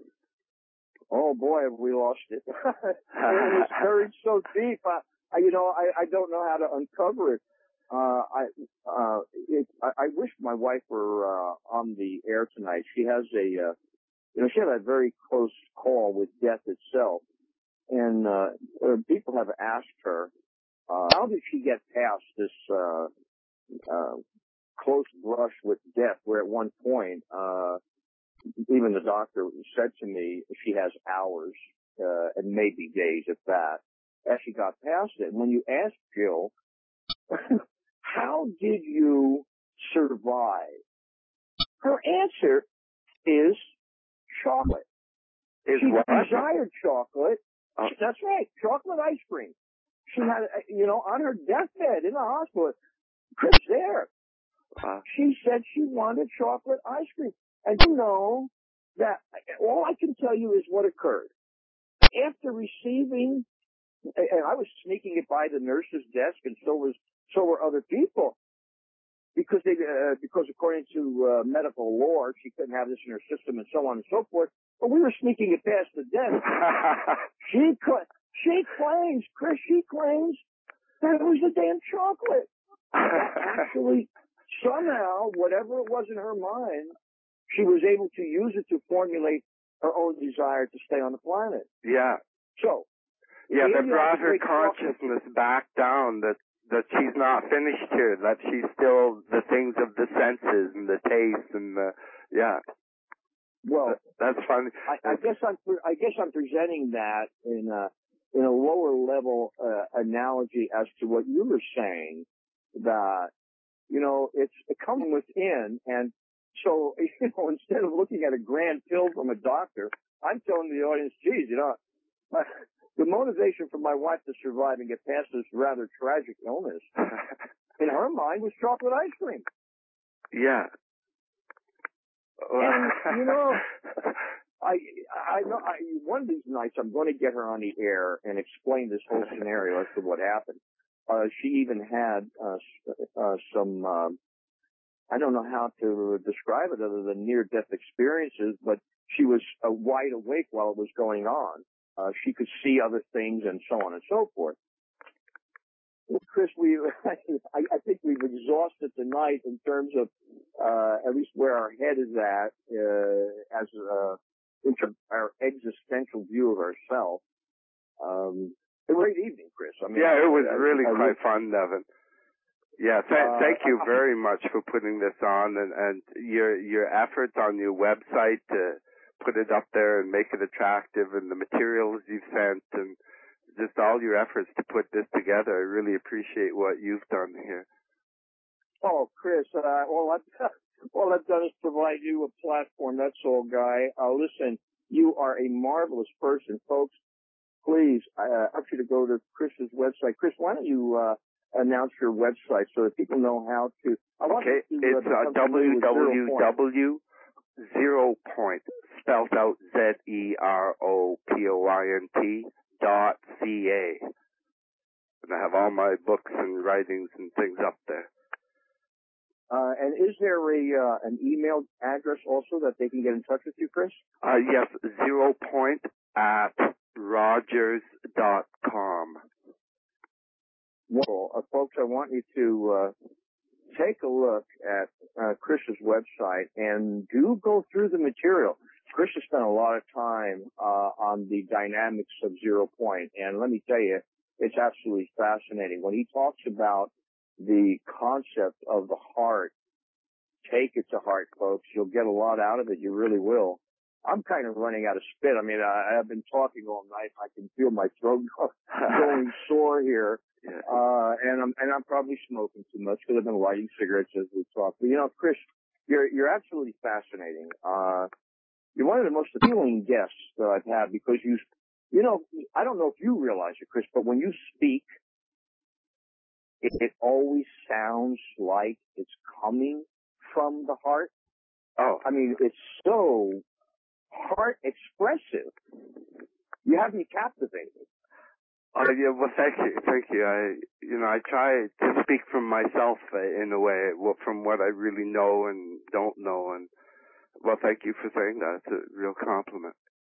Oh boy, have we lost it. It was buried so deep. I, I, you know, I, I don't know how to uncover it. Uh, I, uh, it, I, I wish my wife were, uh, on the air tonight. She has a, uh, you know, she had a very close call with death itself. And, uh, uh people have asked her, uh, how did she get past this, uh, uh, close brush with death, where at one point, uh, even the doctor said to me she has hours, uh, and maybe days if that, as she got past it. And when you ask Jill, how did you survive? Her answer is chocolate. Is she what? desired chocolate. Uh, That's right, chocolate ice cream. She had, you know, on her deathbed in the hospital, Chris there. Uh, she said she wanted chocolate ice cream. And you know that all I can tell you is what occurred. After receiving, and I was sneaking it by the nurse's desk, and so was so were other people, because they uh, because according to uh, medical lore, she couldn't have this in her system, and so on and so forth. But we were sneaking it past the desk. she could, she claims, Chris, she claims that it was the damn chocolate. Actually, somehow, whatever it was in her mind, she was able to use it to formulate her own desire to stay on the planet. Yeah. So, yeah, that brought her consciousness back down, that that she's not finished here, that she's still the things of the senses and the taste and the, yeah. Well, that's funny. I, I guess I'm I guess I'm presenting that in a in a lower level uh, analogy as to what you were saying, that you know it's coming within, and so you know instead of looking at a grand pill from a doctor, I'm telling the audience, geez, you know, my, the motivation for my wife to survive and get past this rather tragic illness, in her mind, was chocolate ice cream. Yeah. And, you know, I, I know, I, one of these nights I'm going to get her on the air and explain this whole scenario as to what happened. Uh, she even had, uh, uh, some, um, I don't know how to describe it other than near-death experiences, but she was uh, wide awake while it was going on. Uh, she could see other things and so on and so forth. Well, Chris, we, I, I think we've exhausted tonight in terms of, uh, at least where our head is at, uh, as, uh, in terms of our existential view of ourselves. Um, a great evening, Chris. I mean, yeah, it was I, really I, quite I, fun, Nevin. Yeah, th- uh, thank you I, very much for putting this on, and, and your, your efforts on your website to put it up there and make it attractive, and the materials you've sent, and just all your efforts to put this together. I really appreciate what you've done here. Oh, Chris, uh, all I've, all I've done is provide you a platform. That's all, Guy. Uh, listen, you are a marvelous person. Folks, please, I uh, ask you to go to Chris's website. Chris, why don't you uh, announce your website so that people know how to... I want okay, to, it's uh, w w w dot zero point, spelled out Z E R O P O I N T, dot C A. And I have all my books and writings and things up there. Uh, and is there a uh, an email address also that they can get in touch with you, Chris? Uh, yes, zero point at rogers dot com. Well, uh, folks, I want you to uh, take a look at uh, Chris's website and do go through the material. Chris has spent a lot of time uh, on the dynamics of Zero Point, and let me tell you, it's absolutely fascinating. When he talks about the concept of the heart, take it to heart, folks. You'll get a lot out of it. You really will. I'm kind of running out of spit. I mean, I, I've been talking all night. I can feel my throat going sore here. Uh, and I'm, and I'm probably smoking too much because I've been lighting cigarettes as we talk. But, you know, Chris, you're, you're absolutely fascinating. Uh, you're one of the most appealing guests that I've had because you, you know, I don't know if you realize it, Chris, but when you speak, it, it always sounds like it's coming from the heart. Oh, I mean, it's so heart expressive. You have me captivated. Oh, yeah, well, thank you, thank you. I, you know, I try to speak from myself uh, in a way, well, from what I really know and don't know, and, well, thank you for saying that. It's a real compliment.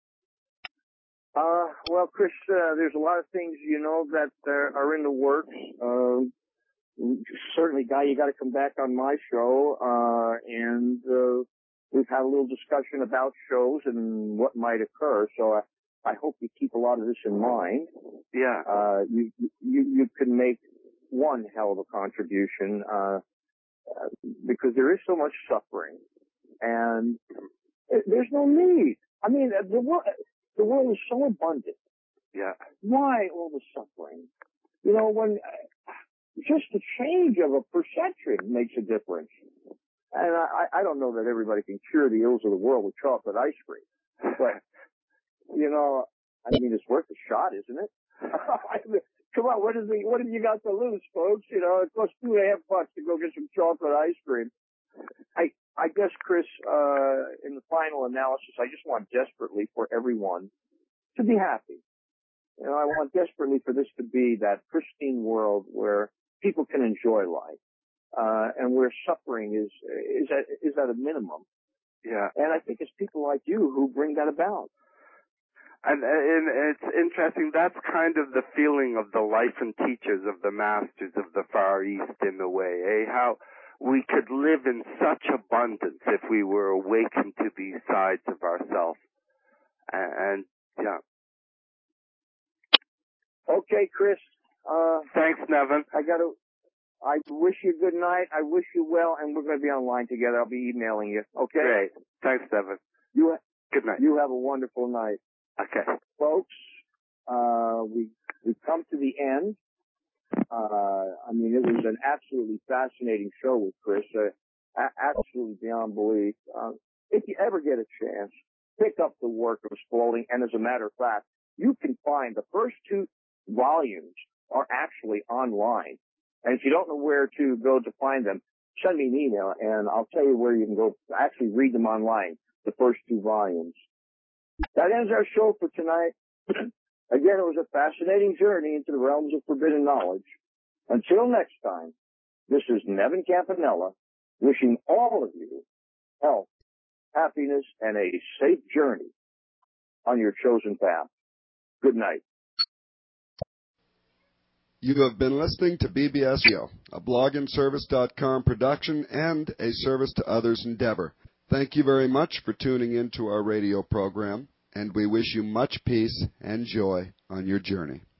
Uh, well, Chris, uh, there's a lot of things, you know, that uh, are in the works. Um, certainly, Guy, you got to come back on my show, uh, and, uh, we've had a little discussion about shows and what might occur, so I, I hope you keep a lot of this in mind. Yeah. Uh, you, you, you can make one hell of a contribution, uh, uh, because there is so much suffering and it, there's no need. I mean, the world, the world is so abundant. Yeah. Why all the suffering? You know, when uh, just a change of a perception makes a difference. And I, I don't know that everybody can cure the ills of the world with chocolate ice cream, but you know, I mean, it's worth a shot, isn't it? Come on, what is the, what have you got to lose, folks? You know, it costs two and a half bucks to go get some chocolate ice cream. I, I guess, Chris, uh, in the final analysis, I just want desperately for everyone to be happy. You know, I want desperately for this to be that pristine world where people can enjoy life, uh, and where suffering is, is at, is at a minimum. Yeah. And I think it's people like you who bring that about. And, and it's interesting, that's kind of the feeling of the life and teachers of the masters of the Far East in a way, eh? How we could live in such abundance if we were awakened to these sides of ourselves. And, and yeah. Okay, Chris. Uh, Thanks, Nevin. I gotta, I wish you good night. I wish you well, and we're going to be online together. I'll be emailing you. Okay? Great. Thanks, Nevin. You ha- Good night. You have a wonderful night. Okay. Folks, uh, we, we've come to the end. Uh, I mean, it was an absolutely fascinating show with Chris. Uh, a- absolutely beyond belief. Uh, if you ever get a chance, pick up the work of Spalding. And as a matter of fact, you can find the first two volumes are actually online. And if you don't know where to go to find them, send me an email and I'll tell you where you can go actually read them online, the first two volumes. That ends our show for tonight. Again, it was a fascinating journey into the realms of forbidden knowledge. Until next time, this is Nevin Campanella wishing all of you health, happiness, and a safe journey on your chosen path. Good night. You have been listening to B B S Radio, a blog and service dot com production and a service to others endeavor. Thank you very much for tuning in to our radio program, and we wish you much peace and joy on your journey.